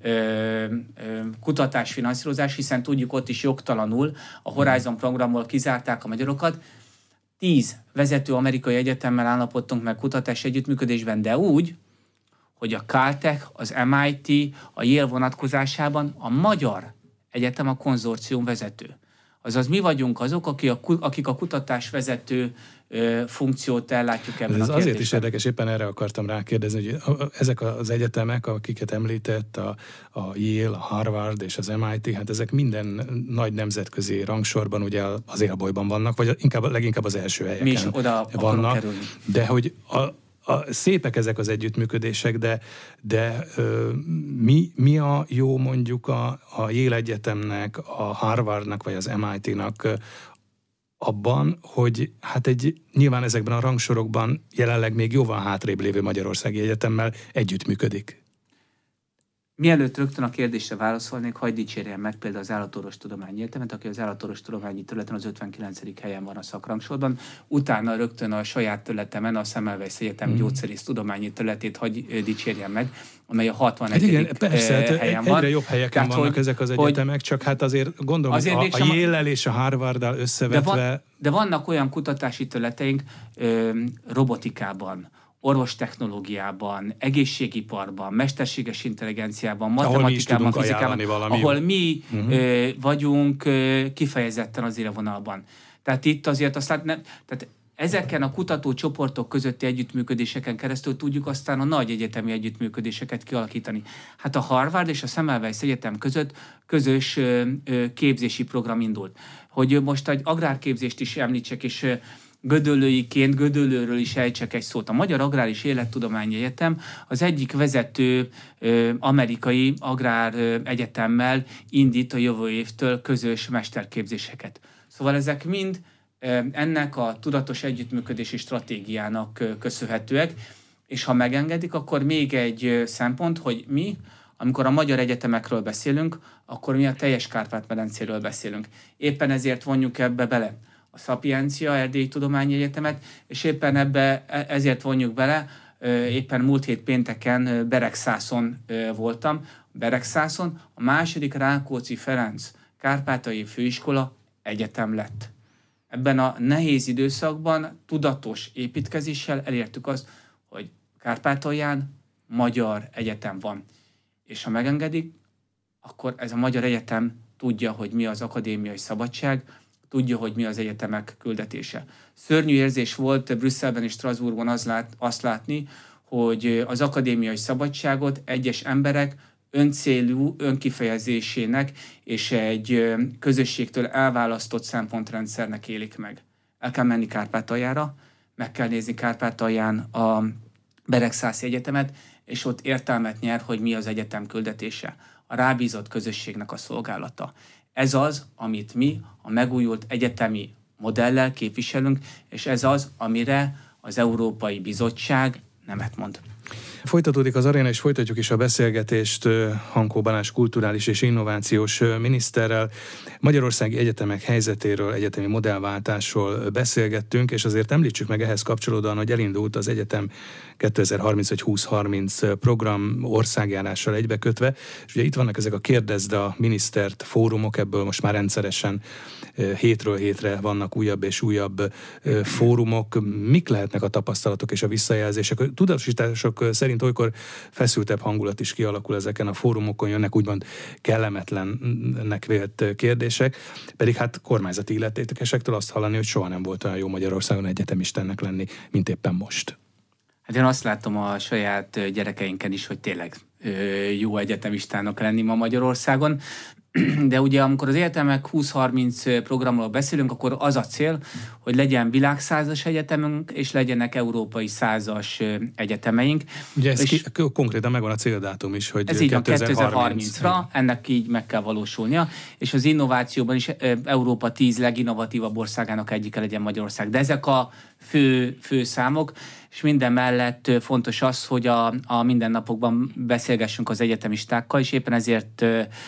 kutatásfinanszírozás, hiszen tudjuk, ott is jogtalanul a Horizon programból kizárták a magyarokat, 10 vezető amerikai egyetemmel állapodtunk meg kutatási együttműködésben, de úgy, hogy a Caltech, az MIT, a Yale vonatkozásában a magyar egyetem a konzorcium vezető. Azaz mi vagyunk azok, akik a kutatás vezető funkciót ellátjuk ebben a kérdésben. Azért is érdekes, éppen erre akartam rákérdezni, hogy ezek az egyetemek, akiket említett, a Yale, a Harvard és az MIT, hát ezek minden nagy nemzetközi rangsorban ugye az élbolyban vannak, vagy leginkább az első helyeken mi is oda vannak. De hogy szépek ezek az együttműködések, de mi a jó mondjuk a Yale Egyetemnek, a Harvardnak vagy az MIT-nak abban, hogy hát nyilván ezekben a rangsorokban jelenleg még jóval hátrébb lévő magyarországi egyetemmel együttműködik. Mielőtt rögtön a kérdésre válaszolnék, hagyd dicsérjem meg például az Állatorvostudományi Egyetemet, aki az állatorvostudományi területen az 59. helyen van a szakrangsorban. Utána rögtön a saját területemen a Semmelweis Egyetem gyógyszerésztudományi területét hagy dicsérjem meg, amely a 61. Hát igen, persze, helyen van. Egyre jobb helyeken vannak ezek az egyetemek, csak hát azért gondolom, azért a Yale-el és a Harvarddal összevetve... De vannak olyan kutatási területeink robotikában, orvostechnológiában, egészségiparban, mesterséges intelligenciában, matematikában, fizikában, ahol mi vagyunk kifejezetten az élvonalban. Tehát itt azért tehát ezeken a kutatócsoportok közötti együttműködéseken keresztül tudjuk aztán a nagy egyetemi együttműködéseket kialakítani. Hát a Harvard és a Semmelweis Egyetem között közös képzési program indult. Hogy most egy agrárképzést is említsek, és gödöllőiként Gödöllőről is ejtsek egy szót. A Magyar Agrár és Élettudományi Egyetem az egyik vezető amerikai agrár egyetemmel indít a jövő évtől közös mesterképzéseket. Szóval ezek mind ennek a tudatos együttműködési stratégiának köszönhetőek, és ha megengedik, akkor még egy szempont, hogy mi, amikor a magyar egyetemekről beszélünk, akkor mi a teljes Kárpát-medencéről beszélünk. Éppen ezért vonjuk ebbe bele a Szapiencia Erdélyi Tudományi Egyetemet, és éppen ezért vonjuk bele, éppen múlt hét pénteken Beregszászon voltam. Beregszászon a második Rákóczi Ferenc Kárpátaljai Főiskola egyetem lett. Ebben a nehéz időszakban tudatos építkezéssel elértük azt, hogy Kárpátalján magyar egyetem van. És ha megengedik, akkor ez a magyar egyetem tudja, hogy mi az akadémiai szabadság, tudja, hogy mi az egyetemek küldetése. Szörnyű érzés volt Brüsszelben és Strasbourgban azt látni, hogy az akadémiai szabadságot egyes emberek öncélú önkifejezésének és egy közösségtől elválasztott szempontrendszernek élik meg. El kell menni Kárpátaljára, meg kell nézni Kárpátalján a Beregszászi Egyetemet, és ott értelmet nyer, hogy mi az egyetem küldetése. A rábízott közösségnek a szolgálata. Ez az, amit mi a megújult egyetemi modellel képviselünk, és ez az, amire az Európai Bizottság nemet mond. Folytatódik az aréna, és folytatjuk is a beszélgetést Hankó Balázs kulturális és innovációs miniszterrel. Magyarországi egyetemek helyzetéről, egyetemi modellváltásról beszélgettünk, és azért említsük meg ehhez kapcsolódóan, hogy elindult az egyetem 2030 vagy 2030 program országjárással egybekötve, és ugye itt vannak ezek a Kérdezd a minisztert fórumok, ebből most már rendszeresen hétről hétre vannak újabb és újabb fórumok. Mik lehetnek a tapasztalatok és a visszajelzések? A tudatosítások szerint olykor feszültebb hangulat is kialakul ezeken a fórumokon, jönnek úgymond kellemetlennek vélt kérdések, pedig hát kormányzati illetékesektől azt hallani, hogy soha nem volt olyan jó Magyarországon egyetemistának lenni, mint éppen most. Hát én azt látom a saját gyerekeinken is, hogy tényleg jó egyetemistának lenni ma Magyarországon. de ugye amikor az egyetemek 20-30 programról beszélünk, akkor az a cél, hogy legyen világszázas egyetemünk, és legyenek európai százas egyetememeink. Ugye ez konkrétan megvan a céldátum is, hogy ez így van, 2030-ra, ennek így meg kell valósulnia, és az innovációban is Európa 10 leginnovatívabb országának egyike legyen Magyarország. De ezek a fő számok, és minden mellett fontos az, hogy a mindennapokban beszélgessünk az egyetemistákkal, és éppen ezért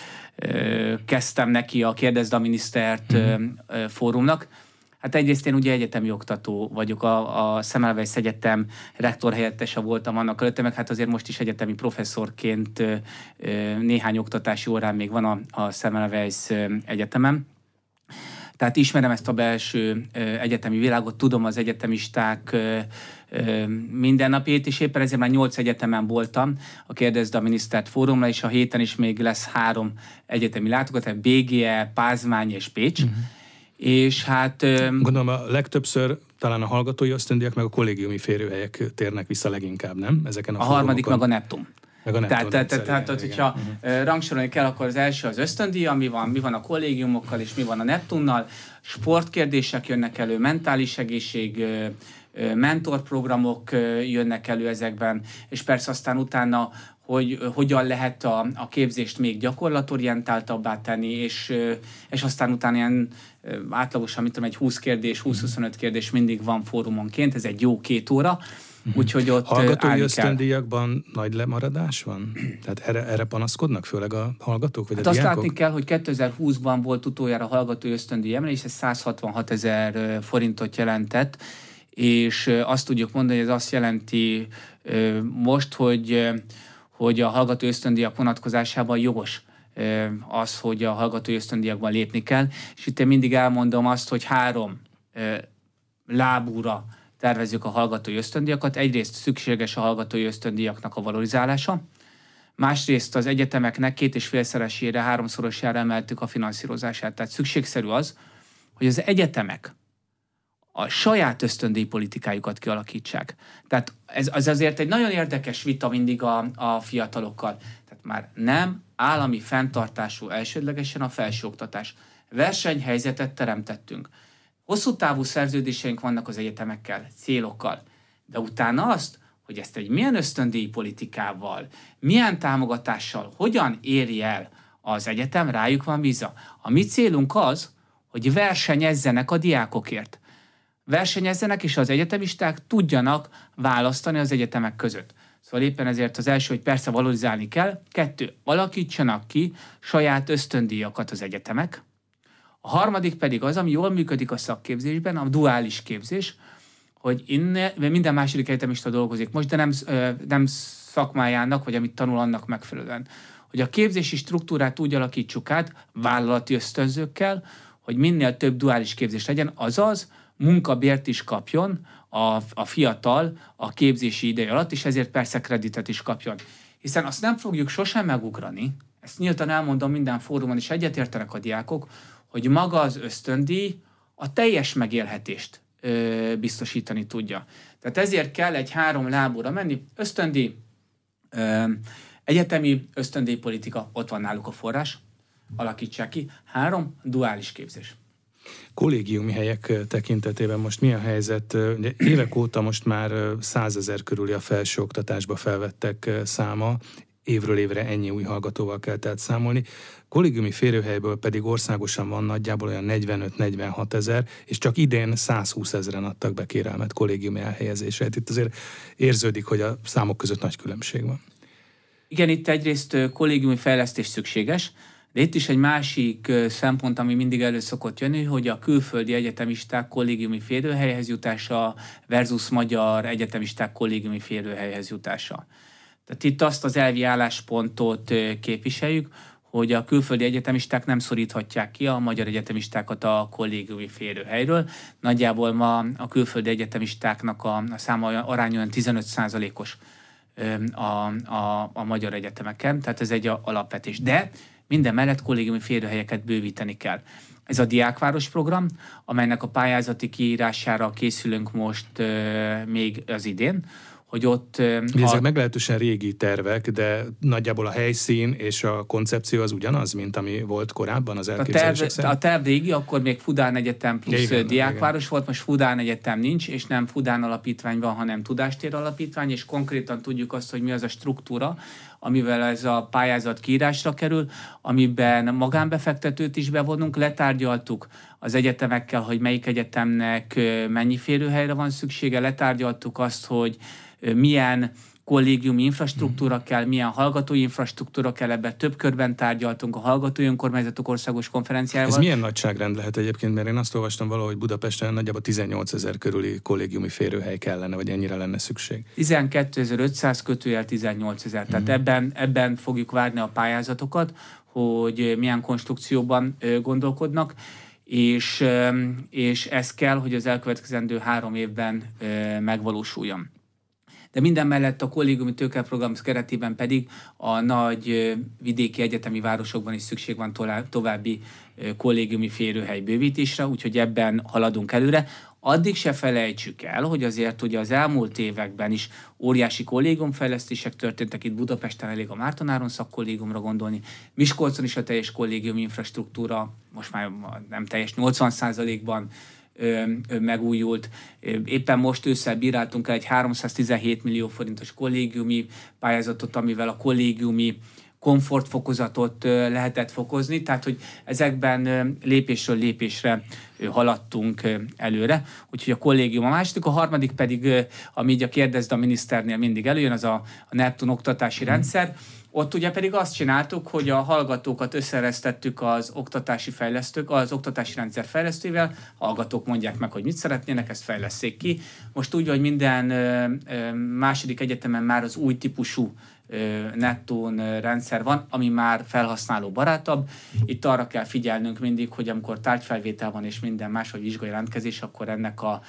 kezdtem neki a Kérdezd a Minisztert fórumnak. Hát egyrészt én ugye egyetemi oktató vagyok, a Semmelweis Egyetem rektor helyettese voltam annak előtte, meg hát azért most is egyetemi professzorként néhány oktatási órán még van a Semmelweis Egyetemen. Tehát ismerem ezt a belső egyetemi világot, tudom az egyetemisták mindennapjét, és éppen ezért már 8 egyetemen voltam a Kérdezd a Minisztert fórumra, és a héten is még lesz 3 egyetemi látogatás, BGE, Pázmány és Pécs. És hát... Gondolom a legtöbbször talán a hallgatói ösztöndíjak meg a kollégiumi férőhelyek térnek vissza leginkább, nem? Ezeken a harmadik meg a Neptun. Tehát, hogyha rangsorolni kell, akkor az első az ösztöndíja, mi van a kollégiumokkal, és mi van a Neptunnal. Sportkérdések jönnek elő, mentális egészség, mentorprogramok jönnek elő ezekben, és persze aztán utána, hogy hogyan lehet a képzést még gyakorlatorientáltabbá tenni, és aztán utána ilyen átlagosan, mit tudom, egy 20 kérdés, 20-25 kérdés mindig van fórumonként, ez egy jó 2 óra. Úgyhogy ott hallgatói ösztöndíjakban nagy lemaradás van? Tehát erre panaszkodnak, főleg a hallgatók? Vagy hát azt látni kell, hogy 2020-ban volt utoljára hallgatói ösztöndíj emelés, ez 166 000 forintot jelentett, és azt tudjuk mondani, hogy ez azt jelenti most, hogy a hallgatói ösztöndíjak vonatkozásában jogos az, hogy a hallgatói ösztöndíjakban lépni kell, és itt én mindig elmondom azt, hogy 3 lábúra tervezzük a hallgatói ösztöndíjakat. Egyrészt szükséges a hallgatói ösztöndíjaknak a valorizálása, másrészt az egyetemeknek 2,5-szeresére, 3-szorosára emeltük a finanszírozását. Tehát szükségszerű az, hogy az egyetemek a saját ösztöndíjpolitikájukat kialakítsák. Tehát ez azért egy nagyon érdekes vita mindig a fiatalokkal. Tehát már nem állami fenntartású elsődlegesen a felsőoktatás. Versenyhelyzetet teremtettünk. Hosszú távú szerződéseink vannak az egyetemekkel, célokkal, de utána azt, hogy ezt egy milyen ösztöndíjpolitikával, milyen támogatással, hogyan éri el az egyetem, rájuk van bízva. A mi célunk az, hogy versenyezzenek a diákokért. Versenyezzenek, és az egyetemisták tudjanak választani az egyetemek között. Szóval éppen ezért az első, hogy persze valorizálni kell, 2, alakítsanak ki saját ösztöndíjakat az egyetemek. A harmadik pedig az, ami jól működik a szakképzésben, a duális képzés, hogy minden második egyetemista dolgozik most, de nem szakmájának, vagy amit tanul annak megfelelően. Hogy a képzési struktúrát úgy alakítsuk át vállalati ösztönzőkkel, hogy minél több duális képzés legyen, azaz munkabért is kapjon a fiatal a képzési ideje alatt, és ezért persze kreditet is kapjon. Hiszen azt nem fogjuk sosem megugrani, ezt nyíltan elmondom minden fórumon, és egyetértenek a diákok, hogy maga az ösztöndíj a teljes megélhetést biztosítani tudja. Tehát ezért kell egy 3 lábúra menni. Ösztöndíj, egyetemi ösztöndíjpolitika, ott van náluk a forrás, alakítsák ki. 3, duális képzés. Kollégiumi helyek tekintetében most mi a helyzet? Évek óta most már 100 000 körüli a felsőoktatásba felvettek száma, évről évre ennyi új hallgatóval kell tehát számolni. Kollégiumi férőhelyből pedig országosan van nagyjából olyan 45-46 000, és csak idén 120 000-en adtak be kérelmet kollégiumi elhelyezésre. Itt azért érződik, hogy a számok között nagy különbség van. Igen, itt egyrészt kollégiumi fejlesztés szükséges, de itt is egy másik szempont, ami mindig elő szokott jönni, hogy a külföldi egyetemisták kollégiumi férőhelyhez jutása versus magyar egyetemisták kollégiumi férőhelyhez jutása. Tehát itt azt az elvi álláspontot képviseljük, hogy a külföldi egyetemisták nem szoríthatják ki a magyar egyetemistákat a kollégiumi férőhelyről. Nagyjából ma a külföldi egyetemistáknak a száma arány olyan 15%-os a magyar egyetemeken, tehát ez egy alapvetés. De minden mellett kollégiumi férőhelyeket bővíteni kell. Ez a Diákváros program, amelynek a pályázati kiírására készülünk most még az idén, hogy ott... Ezek meglehetősen régi tervek, de nagyjából a helyszín és a koncepció az ugyanaz, mint ami volt korábban az elképzelések szerint? A terv régi, akkor még Fudán Egyetem plusz diákváros volt, most Fudán Egyetem nincs, és nem Fudán Alapítvány van, hanem Tudástér Alapítvány, és konkrétan tudjuk azt, hogy mi az a struktúra, amivel ez a pályázat kiírásra kerül, amiben magánbefektetőt is bevonunk, letárgyaltuk az egyetemekkel, hogy melyik egyetemnek mennyi férőhelyre van szüksége, letárgyaltuk azt, hogy milyen kollégiumi infrastruktúra kell, milyen hallgatói infrastruktúra kell, ebben több körben tárgyaltunk a Hallgatói Önkormányzatok Országos Konferenciával. Ez milyen nagyságrend lehet egyébként, mert én azt olvastam valahogy Budapesten nagyjából 18 000 körüli kollégiumi férőhely kellene, vagy ennyire lenne szükség? 12.500 kötőjel 18 000. Tehát ebben fogjuk várni a pályázatokat, hogy milyen konstrukcióban gondolkodnak, és ez kell, hogy az elkövetkezendő 3 évben megvalósuljon. De minden mellett a kollégiumi tőkeprogram keretében pedig a nagy vidéki egyetemi városokban is szükség van további kollégiumi férőhely bővítésre, úgyhogy ebben haladunk előre. Addig se felejtsük el, hogy azért ugye az elmúlt években is óriási kollégiumfejlesztések történtek, itt Budapesten elég a Márton Áron szakkollégiumra gondolni, Miskolcon is a teljes kollégiumi infrastruktúra, most már nem teljes, 80%-ban megújult. Éppen most ősszel bíráltunk el egy 317 millió forintos kollégiumi pályázatot, amivel a kollégiumi komfortfokozatot lehetett fokozni, tehát hogy ezekben lépésről lépésre haladtunk előre. Úgyhogy a kollégium a második, a harmadik pedig, ami így a kérdezd a miniszternél mindig előjön, az a Neptun oktatási rendszer. Ott ugye pedig azt csináltuk, hogy a hallgatókat összeresztettük az oktatási rendszer fejlesztővel, hallgatók mondják meg, hogy mit szeretnének, ezt fejlesszék ki. Most úgy, hogy minden második egyetemen már az új típusú Neptun rendszer van, ami már felhasználó barátabb. Itt arra kell figyelnünk mindig, hogy amikor tárgyfelvétel van és minden más, vagy vizsgai jelentkezés, akkor ennek a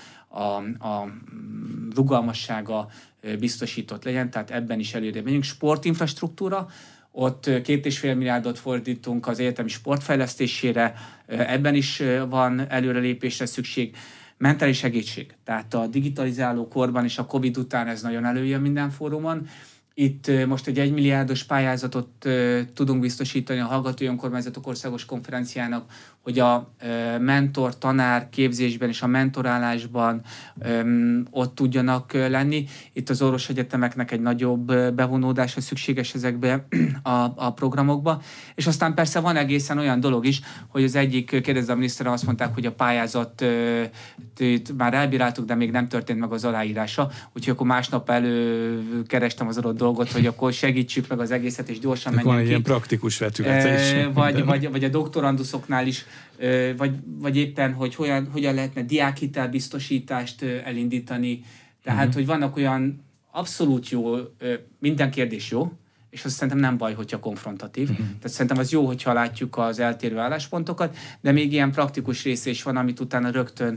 rugalmassága biztosított legyen, tehát ebben is előre megyünk. Sportinfrastruktúra, ott 2,5 milliárdot fordítunk az egyetemi sportfejlesztésére, ebben is van előrelépésre szükség. Mentális egészség, tehát a digitalizáló korban és a Covid után ez nagyon előjön minden fórumon. Itt most egy 1 milliárdos pályázatot tudunk biztosítani a Hallgatói Önkormányzatok Országos Konferenciának, hogy a mentor-tanár képzésben és a mentorálásban ott tudjanak lenni. Itt az orvosegyetemeknek egy nagyobb bevonódása szükséges ezekbe a programokba. És aztán persze van egészen olyan dolog is, hogy az egyik, kérdezze a miniszterem, azt mondták, hogy a pályázat már elbíráltuk, de még nem történt meg az aláírása. Úgyhogy akkor másnap előkerestem az adott dolgot, hogy akkor segítsük meg az egészet, és gyorsan menjünk ki. Van egy ilyen praktikus vetülete is. Vagy a doktoranduszoknál is, vagy éppen, hogy hogyan lehetne diákhitelbiztosítást elindítani. Tehát, hogy vannak olyan abszolút jó, minden kérdés jó, és azt szerintem nem baj, hogyha konfrontatív. Tehát szerintem az jó, hogyha látjuk az eltérő álláspontokat, de még ilyen praktikus része is van, amit utána rögtön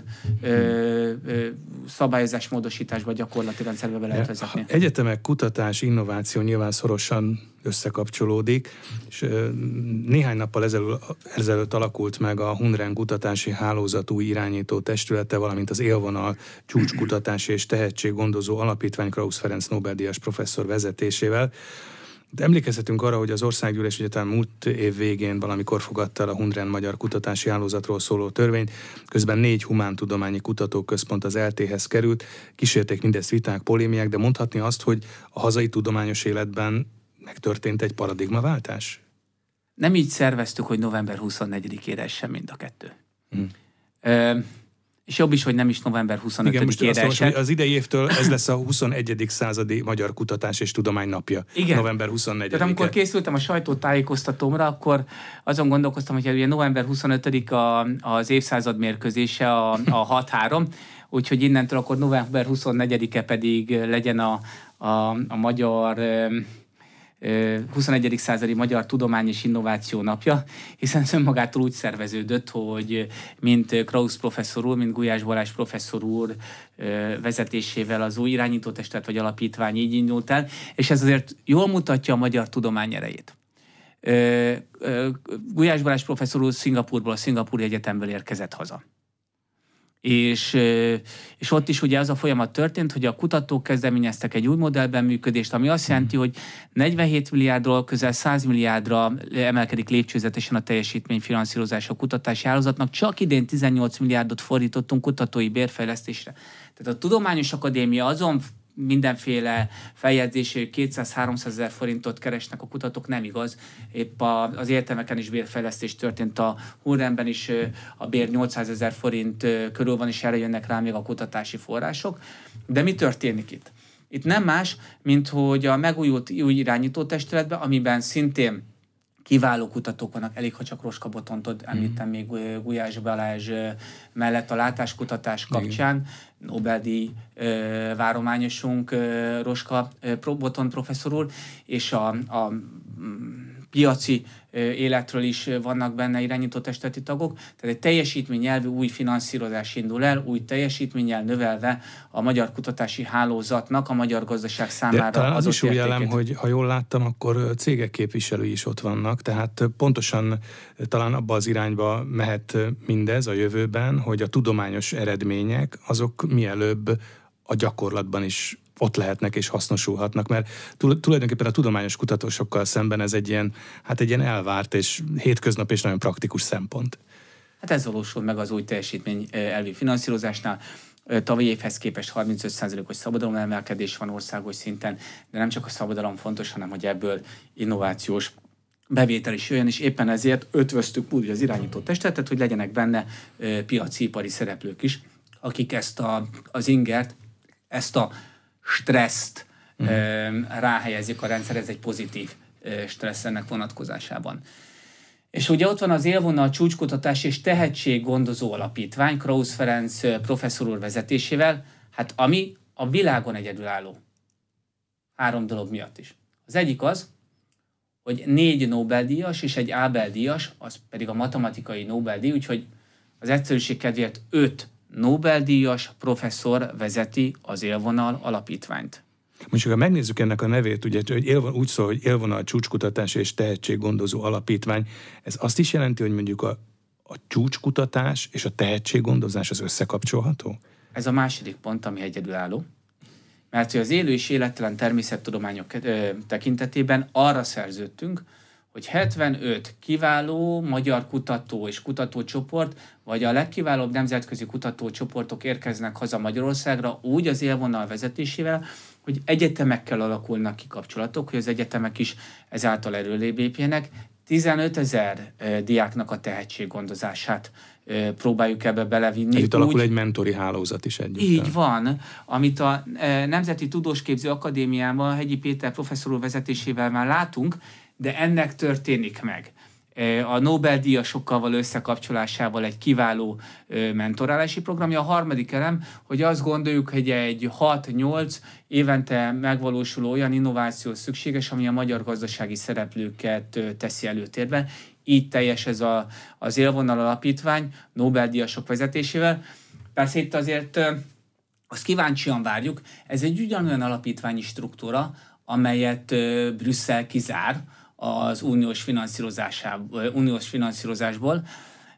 szabályozásmódosításba, gyakorlati rendszerbe be lehet vezetni. Egyetemek, kutatás, innováció nyilván szorosan összekapcsolódik, és néhány nappal ezelőtt alakult meg a Hunren kutatási hálózat új irányító testülete, valamint az Élvonal csúcskutatási és tehetséggondozó alapítvány Krausz Ferenc Nobel-díjas professzor vezetésével. De emlékezhetünk arra, hogy az Országgyűlés Egyetem múlt év végén valamikor fogadta el a Hunren Magyar Kutatási Hálózatról szóló törvényt, közben 4 humántudományi kutatóközpont az ELTE-hez került, kísérték mindezt viták, polémiák, de mondhatni azt, hogy a hazai tudományos életben megtörtént egy paradigmaváltás? Nem így szerveztük, hogy november 24-ére essen mind a kettő. És jobb is, hogy nem is november 25-ére esett. Az idei évtől ez lesz a 21. századi Magyar Kutatás és Tudomány napja. Igen. November 24-e. Tehát amikor készültem a sajtótájékoztatómra, akkor azon gondolkoztam, hogy ugye november 25 az évszázad mérkőzése, a 6-3, úgyhogy innentől akkor november 24-e pedig legyen a magyar 21. századi Magyar Tudomány és Innováció napja, hiszen ez önmagától úgy szerveződött, hogy mint Krausz professzor úr, mint Gulyás Balázs professzor úr vezetésével az új irányítótestet vagy alapítvány így indult el, és ez azért jól mutatja a magyar tudomány erejét. Gulyás Balázs professzor úr Szingapúrból, a Szingapúri Egyetemből érkezett haza. És ott is ugye az a folyamat történt, hogy a kutatók kezdeményeztek egy új modellben működést, ami azt jelenti, hogy 47 milliárdról közel 100 milliárdra emelkedik lépcsőzetesen a teljesítményfinanszírozás a kutatási hálózatnak. Csak idén 18 milliárdot fordítottunk kutatói bérfejlesztésre. Tehát a Tudományos Akadémia azon mindenféle feljegyzésé, 200-300 ezer forintot keresnek a kutatók, nem igaz. Épp az egyetemeken is bérfejlesztés történt, a Hurremben is a bér 800 ezer forint körül van, és erre jönnek rá még a kutatási források. De mi történik itt? Itt nem más, mint hogy a megújult új irányítótestületben, amiben szintén kiváló kutatók vannak, elég, ha csak Roska Botontot említem még Gulyás Balázs mellett a látáskutatás kapcsán, Nobel-díj várományosunk Roska Botont professzor úr, és a piaci életről is vannak benne irányító testületi tagok, tehát egy teljesítményelvű új finanszírozás indul el, új teljesítménnyel növelve a magyar kutatási hálózatnak a magyar gazdaság számára. De talán az is új elem, hogy ha jól láttam, akkor cégek képviselői is ott vannak, tehát pontosan talán abba az irányba mehet mindez a jövőben, hogy a tudományos eredmények azok mielőbb a gyakorlatban is ott lehetnek és hasznosulhatnak, mert tulajdonképpen a tudományos kutatósokkal szemben ez egy ilyen elvárt és hétköznap és nagyon praktikus szempont. Hát ez valósul meg az új teljesítmény elvű finanszírozásnál. Tavalyi évhez képest 35%-os szabadalomemelkedés van országos szinten, de nem csak a szabadalom fontos, hanem hogy ebből innovációs bevétel is jöjjön, és éppen ezért ötvöztük úgy az irányító testületet, hogy legyenek benne piaci ipari szereplők is, akik ezt az ingert, ezt a stresszt ráhelyezik a rendszer, ez egy pozitív stressz ennek vonatkozásában. És ugye ott van az Élvonal Csúcskutatás és Tehetséggondozó Alapítvány, Krausz Ferenc professzor úr vezetésével, hát ami a világon egyedülálló. 3 dolog miatt is. Az egyik az, hogy 4 Nobel-díjas és egy Abel-díjas, az pedig a matematikai Nobel-díj, úgyhogy az egyszerűség kedvéért 5 Nobel-díjas professzor vezeti az Élvonal Alapítványt. Most, ha megnézzük ennek a nevét, ugye, hogy úgy szól, hogy Élvonal Csúcskutatás és Tehetséggondozó Alapítvány, ez azt is jelenti, hogy mondjuk a csúcskutatás és a tehetséggondozás az összekapcsolható? Ez a második pont, ami egyedülálló. Mert hogy az élő és élettelen természettudományok tekintetében arra szerződtünk, hogy 75 kiváló magyar kutató és kutatócsoport, vagy a legkiválóbb nemzetközi kutatócsoportok érkeznek haza Magyarországra, úgy az Élvonal vezetésével, hogy egyetemekkel alakulnak ki kapcsolatok, hogy az egyetemek is ezáltal előlépjenek. 15 000 diáknak a tehetséggondozását próbáljuk ebbe belevinni. Itt alakul egy mentori hálózat is együtt. Így van, amit a Nemzeti Tudósképző Akadémiában Hegyi Péter professzor úr vezetésével már látunk, de ennek történik meg. A Nobel-díjasokkal való összekapcsolásával egy kiváló mentorálási programja. A harmadik elem, hogy azt gondoljuk, hogy egy 6-8 évente megvalósuló olyan innováció szükséges, ami a magyar gazdasági szereplőket teszi előtérbe. Így teljes ez az Élvonal Alapítvány Nobel-díjasok vezetésével. Persze itt azért azt kíváncsian várjuk, ez egy ugyanolyan alapítványi struktúra, amelyet Brüsszel kizár az uniós finanszírozásból,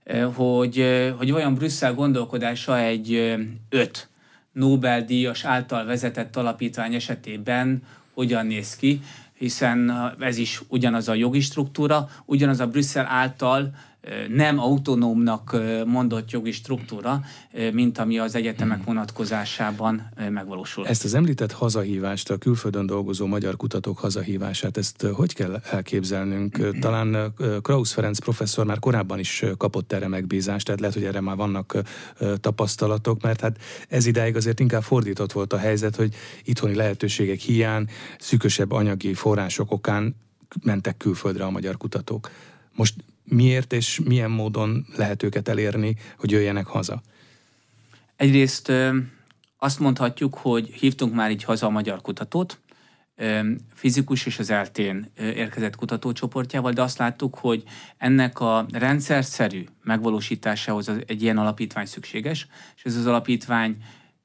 hogy olyan Brüsszel gondolkodása egy 5 Nobel-díjas által vezetett alapítvány esetében hogyan néz ki, hiszen ez is ugyanaz a jogi struktúra, ugyanaz a Brüsszel által nem autonómnak mondott jogi struktúra, mint ami az egyetemek vonatkozásában megvalósul. Ezt az említett hazahívást, a külföldön dolgozó magyar kutatók hazahívását, ezt hogy kell elképzelnünk? Talán Krausz Ferenc professzor már korábban is kapott erre megbízást, tehát lehet, hogy erre már vannak tapasztalatok, mert hát ez idáig azért inkább fordított volt a helyzet, hogy itthoni lehetőségek hiány, szűkösebb anyagi források okán mentek külföldre a magyar kutatók. Most miért és milyen módon lehet őket elérni, hogy jöjjenek haza? Egyrészt azt mondhatjuk, hogy hívtunk már így haza a magyar kutatót, fizikus és az ELTE-n érkezett kutatócsoportjával, de azt láttuk, hogy ennek a rendszerszerű megvalósításához egy ilyen alapítvány szükséges, és ez az alapítvány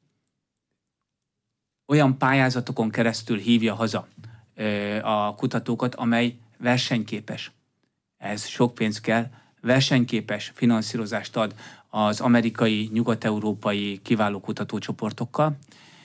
olyan pályázatokon keresztül hívja haza a kutatókat, amely versenyképes. Ez sok pénz kell, versenyképes finanszírozást ad az amerikai, nyugat-európai kiváló kutatócsoportokkal,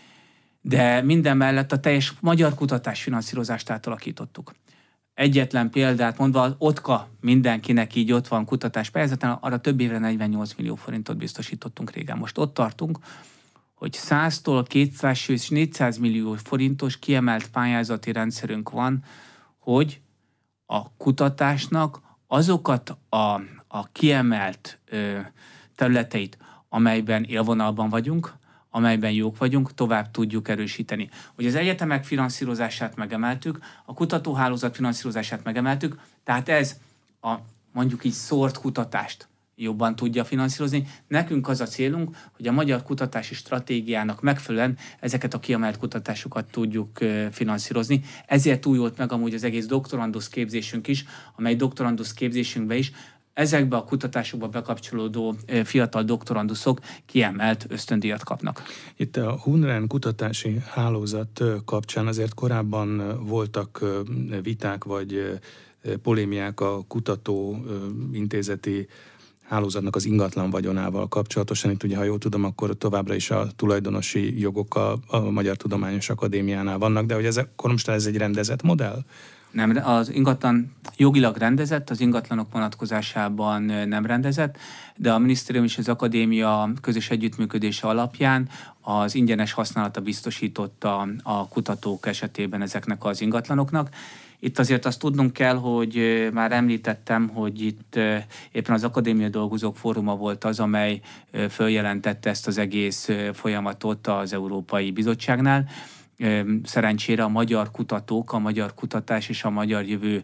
de minden mellett a teljes magyar kutatásfinanszírozást átalakítottuk. Egyetlen példát mondva, az OTKA mindenkinek így ott van kutatás pályázatán, arra több évre 48 millió forintot biztosítottunk régen. Most ott tartunk, hogy 100-tól 200 és 400 millió forintos kiemelt pályázati rendszerünk van, hogy a kutatásnak azokat a kiemelt területeit, amelyben élvonalban vagyunk, amelyben jók vagyunk, tovább tudjuk erősíteni. Hogy az egyetemek finanszírozását megemeltük, a kutatóhálózat finanszírozását megemeltük, tehát ez a mondjuk így szórt kutatást jobban tudja finanszírozni. Nekünk az a célunk, hogy a magyar kutatási stratégiának megfelelően ezeket a kiemelt kutatásokat tudjuk finanszírozni. Ezért újult meg amúgy az egész doktorandusz képzésünk is, amely doktorandusz képzésünkbe is ezekbe a kutatásokba bekapcsolódó fiatal doktoranduszok kiemelt ösztöndíjat kapnak. Itt a HUNREN kutatási hálózat kapcsán azért korábban voltak viták vagy polémiák a kutató intézeti hálózatnak az ingatlan vagyonával kapcsolatosan. Itt ugye, ha jól tudom, akkor továbbra is a tulajdonosi jogok a Magyar Tudományos Akadémiánál vannak, de hogy akkor most ez egy rendezett modell? Nem, az ingatlan jogilag rendezett, az ingatlanok vonatkozásában nem rendezett, de a minisztérium és az akadémia közös együttműködése alapján az ingyenes használata biztosította a kutatók esetében ezeknek az ingatlanoknak. Itt azért azt tudnunk kell, hogy már említettem, hogy itt éppen az Akadémia Dolgozók Fóruma volt az, amely följelentette ezt az egész folyamatot az Európai Bizottságnál. Szerencsére a magyar kutatók, a magyar kutatás és a magyar jövő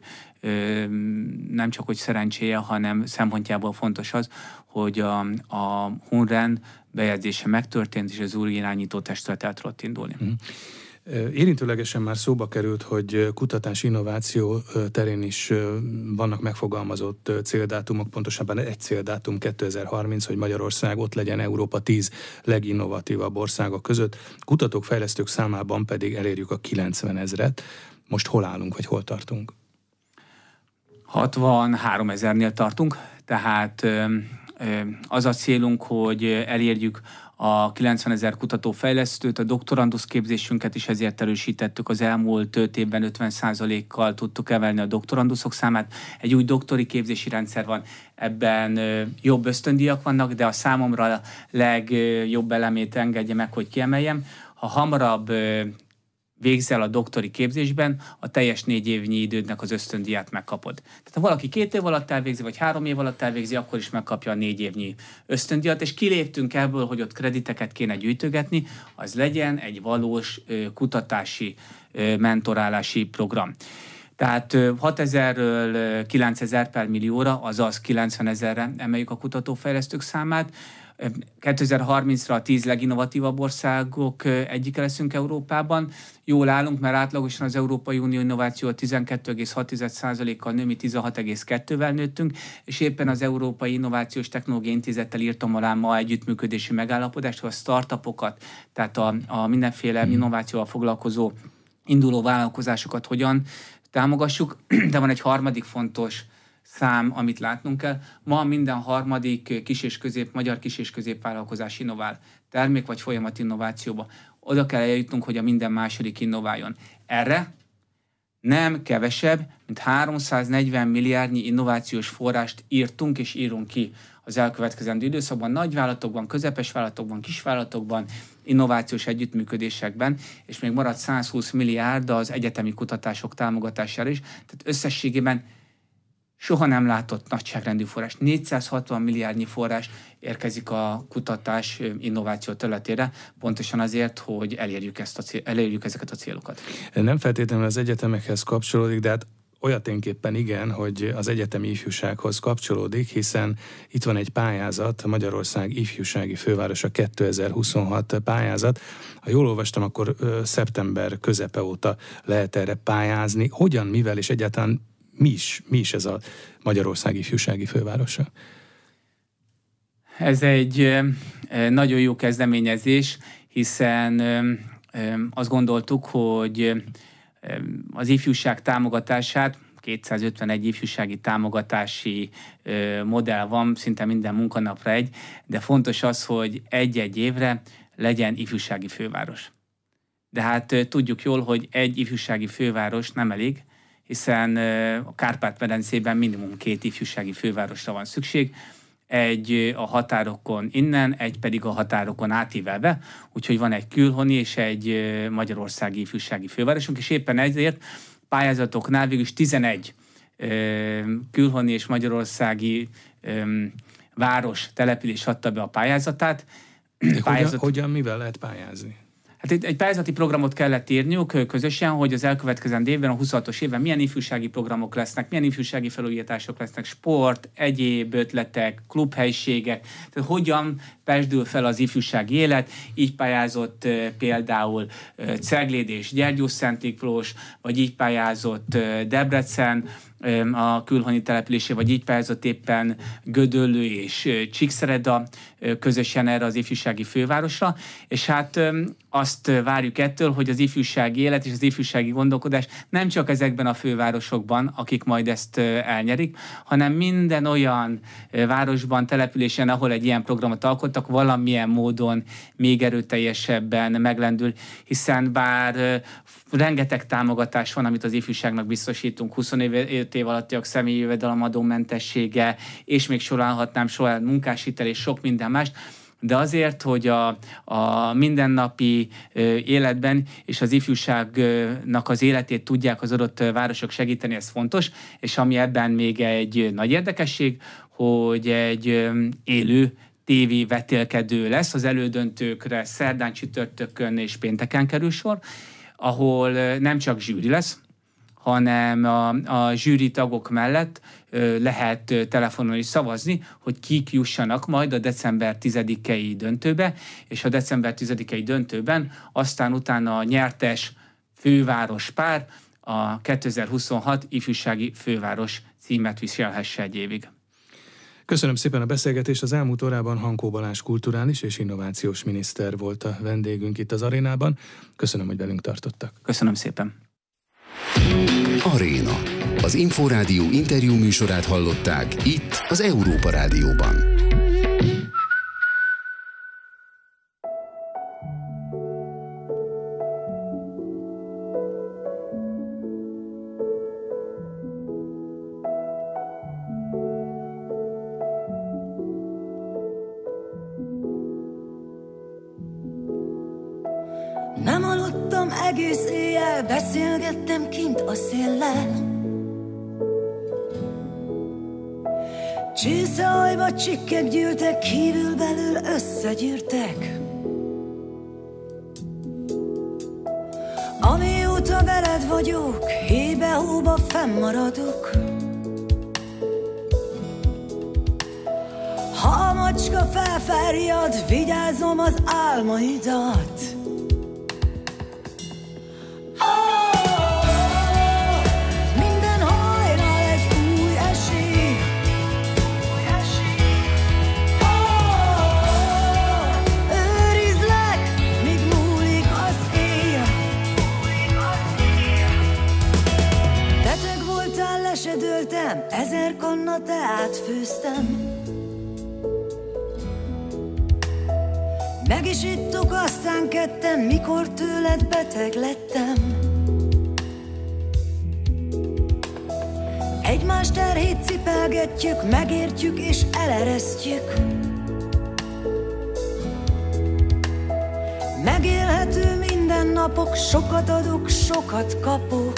nem csak hogy szerencséje, hanem szempontjából fontos az, hogy a HUNREN bejegyzése megtörtént, és az új irányító testület el tudott indulni. Érintőlegesen már szóba került, hogy kutatás innováció terén is vannak megfogalmazott céldátumok, pontosabban egy céldátum 2030, hogy Magyarország ott legyen Európa 10 leginnovatívabb országok között. Kutatók, fejlesztők számában pedig elérjük a 90 000-et. Most hol állunk, vagy hol tartunk? 63 000-nél tartunk, tehát az a célunk, hogy elérjük a 90 000 kutatófejlesztőt, a doktorandusz képzésünket is ezért erősítettük. Az elmúlt 5 évben 50%-kal tudtuk emelni a doktoranduszok számát. Egy új doktori képzési rendszer van, ebben jobb ösztöndíjak vannak, de a számomra a legjobb elemét engedje meg, hogy kiemeljem. Ha hamarabb végzel a doktori képzésben, a teljes 4 évnyi idődnek az ösztöndíját megkapod. Tehát ha valaki 2 év alatt elvégzi, vagy 3 év alatt elvégzi, akkor is megkapja a 4 évnyi ösztöndíjat, és kiléptünk ebből, hogy ott krediteket kéne gyűjtögetni, az legyen egy valós kutatási, mentorálási program. Tehát 6 000-ről 9 000 per millióra, azaz 90 000-re emeljük a kutatófejlesztők számát. 2030-ra a 10 leginnovatívabb országok egyike leszünk Európában. Jól állunk, mert átlagosan az Európai Unió innováció 12,6%-kal nő, mi 16,2-vel nőttünk, és éppen az Európai Innovációs Technológiai Intézettel írtam alá ma együttműködési megállapodást, hogy a startupokat, tehát a mindenféle innovációval foglalkozó induló vállalkozásokat hogyan támogassuk, de van egy harmadik fontos szám, amit látnunk kell. Ma minden harmadik magyar kis- és középvállalkozás innovál. Termék vagy folyamat innovációba. Oda kell eljutnunk, hogy a minden második innováljon. Erre nem kevesebb, mint 340 milliárdnyi innovációs forrást írtunk és írunk ki az elkövetkezendő időszakban, nagyvállalatokban, közepes vállalatokban, kisvállalatokban, innovációs együttműködésekben, és még marad 120 milliárd az egyetemi kutatások támogatására is. Tehát összességében soha nem látott nagyságrendű forrás. 460 milliárdnyi forrás érkezik a kutatás innováció területére, pontosan azért, hogy elérjük ezeket a célokat. Nem feltétlenül az egyetemekhez kapcsolódik, de hát olyaténképpen igen, hogy az egyetemi ifjúsághoz kapcsolódik, hiszen itt van egy pályázat, Magyarország ifjúsági fővárosa 2026 pályázat. Ha jól olvastam, akkor szeptember közepe óta lehet erre pályázni. Hogyan, mivel és egyáltalán mi is ez a Magyarország ifjúsági fővárosa? Ez egy nagyon jó kezdeményezés, hiszen azt gondoltuk, hogy az ifjúság támogatását 251 ifjúsági támogatási modell van, szinte minden munkanapra egy, de fontos az, hogy egy-egy évre legyen ifjúsági főváros. De hát tudjuk jól, hogy egy ifjúsági főváros nem elég, hiszen a Kárpát-medencében minimum 2 ifjúsági fővárosra van szükség, egy a határokon innen, egy pedig a határokon átívelve, úgyhogy van egy külhoni és egy magyarországi ifjúsági fővárosunk, és éppen ezért pályázatoknál végül is 11 külhoni és magyarországi város, település adta be a pályázatát. Hogyan, mivel lehet pályázni? Hát egy pályázati programot kellett írniuk közösen, hogy az elkövetkezendő évben, a 26-os évben milyen ifjúsági programok lesznek, milyen ifjúsági felújítások lesznek, sport, egyéb ötletek, klubhelyiségek, tehát hogyan pesdül fel az ifjúsági élet. Így pályázott például Cegléd és Gyergyószent Miklós, vagy így pályázott Debrecen, a külhoni településé, vagy így pályázott éppen Gödöllő és Csíkszereda közösen erre az ifjúsági fővárosra, és hát azt várjuk ettől, hogy az ifjúsági élet és az ifjúsági gondolkodás nem csak ezekben a fővárosokban, akik majd ezt elnyerik, hanem minden olyan városban, településen, ahol egy ilyen programot alkottak, valamilyen módon még erőteljesebben meglendül, hiszen bár rengeteg támogatás van, amit az ifjúságnak biztosítunk, 25 év alattiak személyi jövedelemadómentessége, és még sorolhatnám munkáshitel és sok minden más, de azért, hogy a mindennapi életben és az ifjúságnak az életét tudják az adott városok segíteni, ez fontos, és ami ebben még egy nagy érdekesség, hogy egy élő tévé vetélkedő lesz, az elődöntőkre szerdán, csütörtökön és pénteken kerül sor, ahol nem csak zsűri lesz, hanem a zsűri tagok mellett lehet telefonon is szavazni, hogy kik jussanak majd a december 10-i döntőbe, és a december 10-i döntőben aztán utána a nyertes főváros pár a 2026 ifjúsági főváros címet viselhesse egy évig. Köszönöm szépen a beszélgetést. Az elmúlt órában Hankó Balázs kulturális és innovációs miniszter volt a vendégünk itt az arénában. Köszönöm, hogy velünk tartottak. Köszönöm szépen. Aréna. Az Inforádió interjú műsorát hallották itt az Európa Rádióban. Nem aludtam egész éjjel, beszélgettem kint a széllel. Csészehajba csikkek gyűltek, kívül-belül összegyűrtek. Amióta veled vagyok, hébe-hóba fennmaradok. Ha a macska felfárjad, vigyázom az álmaidat. Dőltem, 1000 kanna teát főztem. Meg is ittuk, aztán ketten, mikor tőled beteg lettem. Egymás terhét cipelgetjük, megértjük és eleresztjük. Megélhető mindennapok, sokat adok, sokat kapok.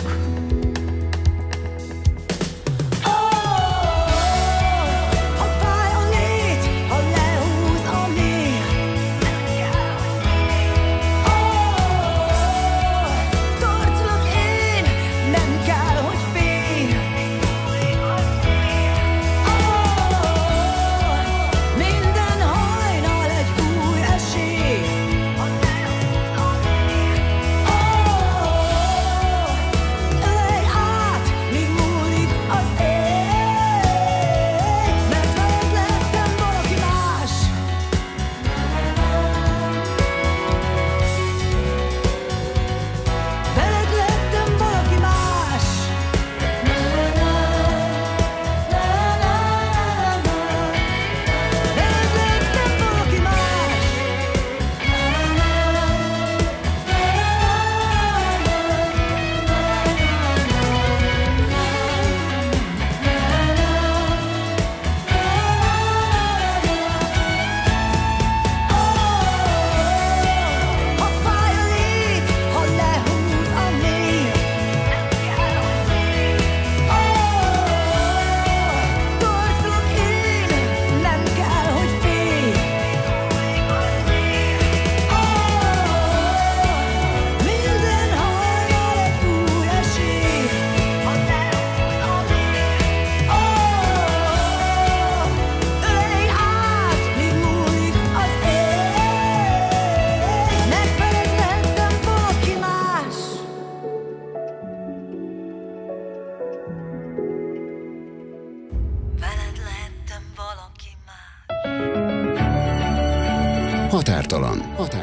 Határtalan.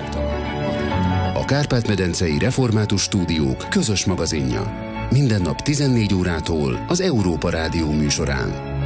A Kárpát-medencei Református Stúdiók közös magazinja. Minden nap 14 órától az Európa Rádió műsorán.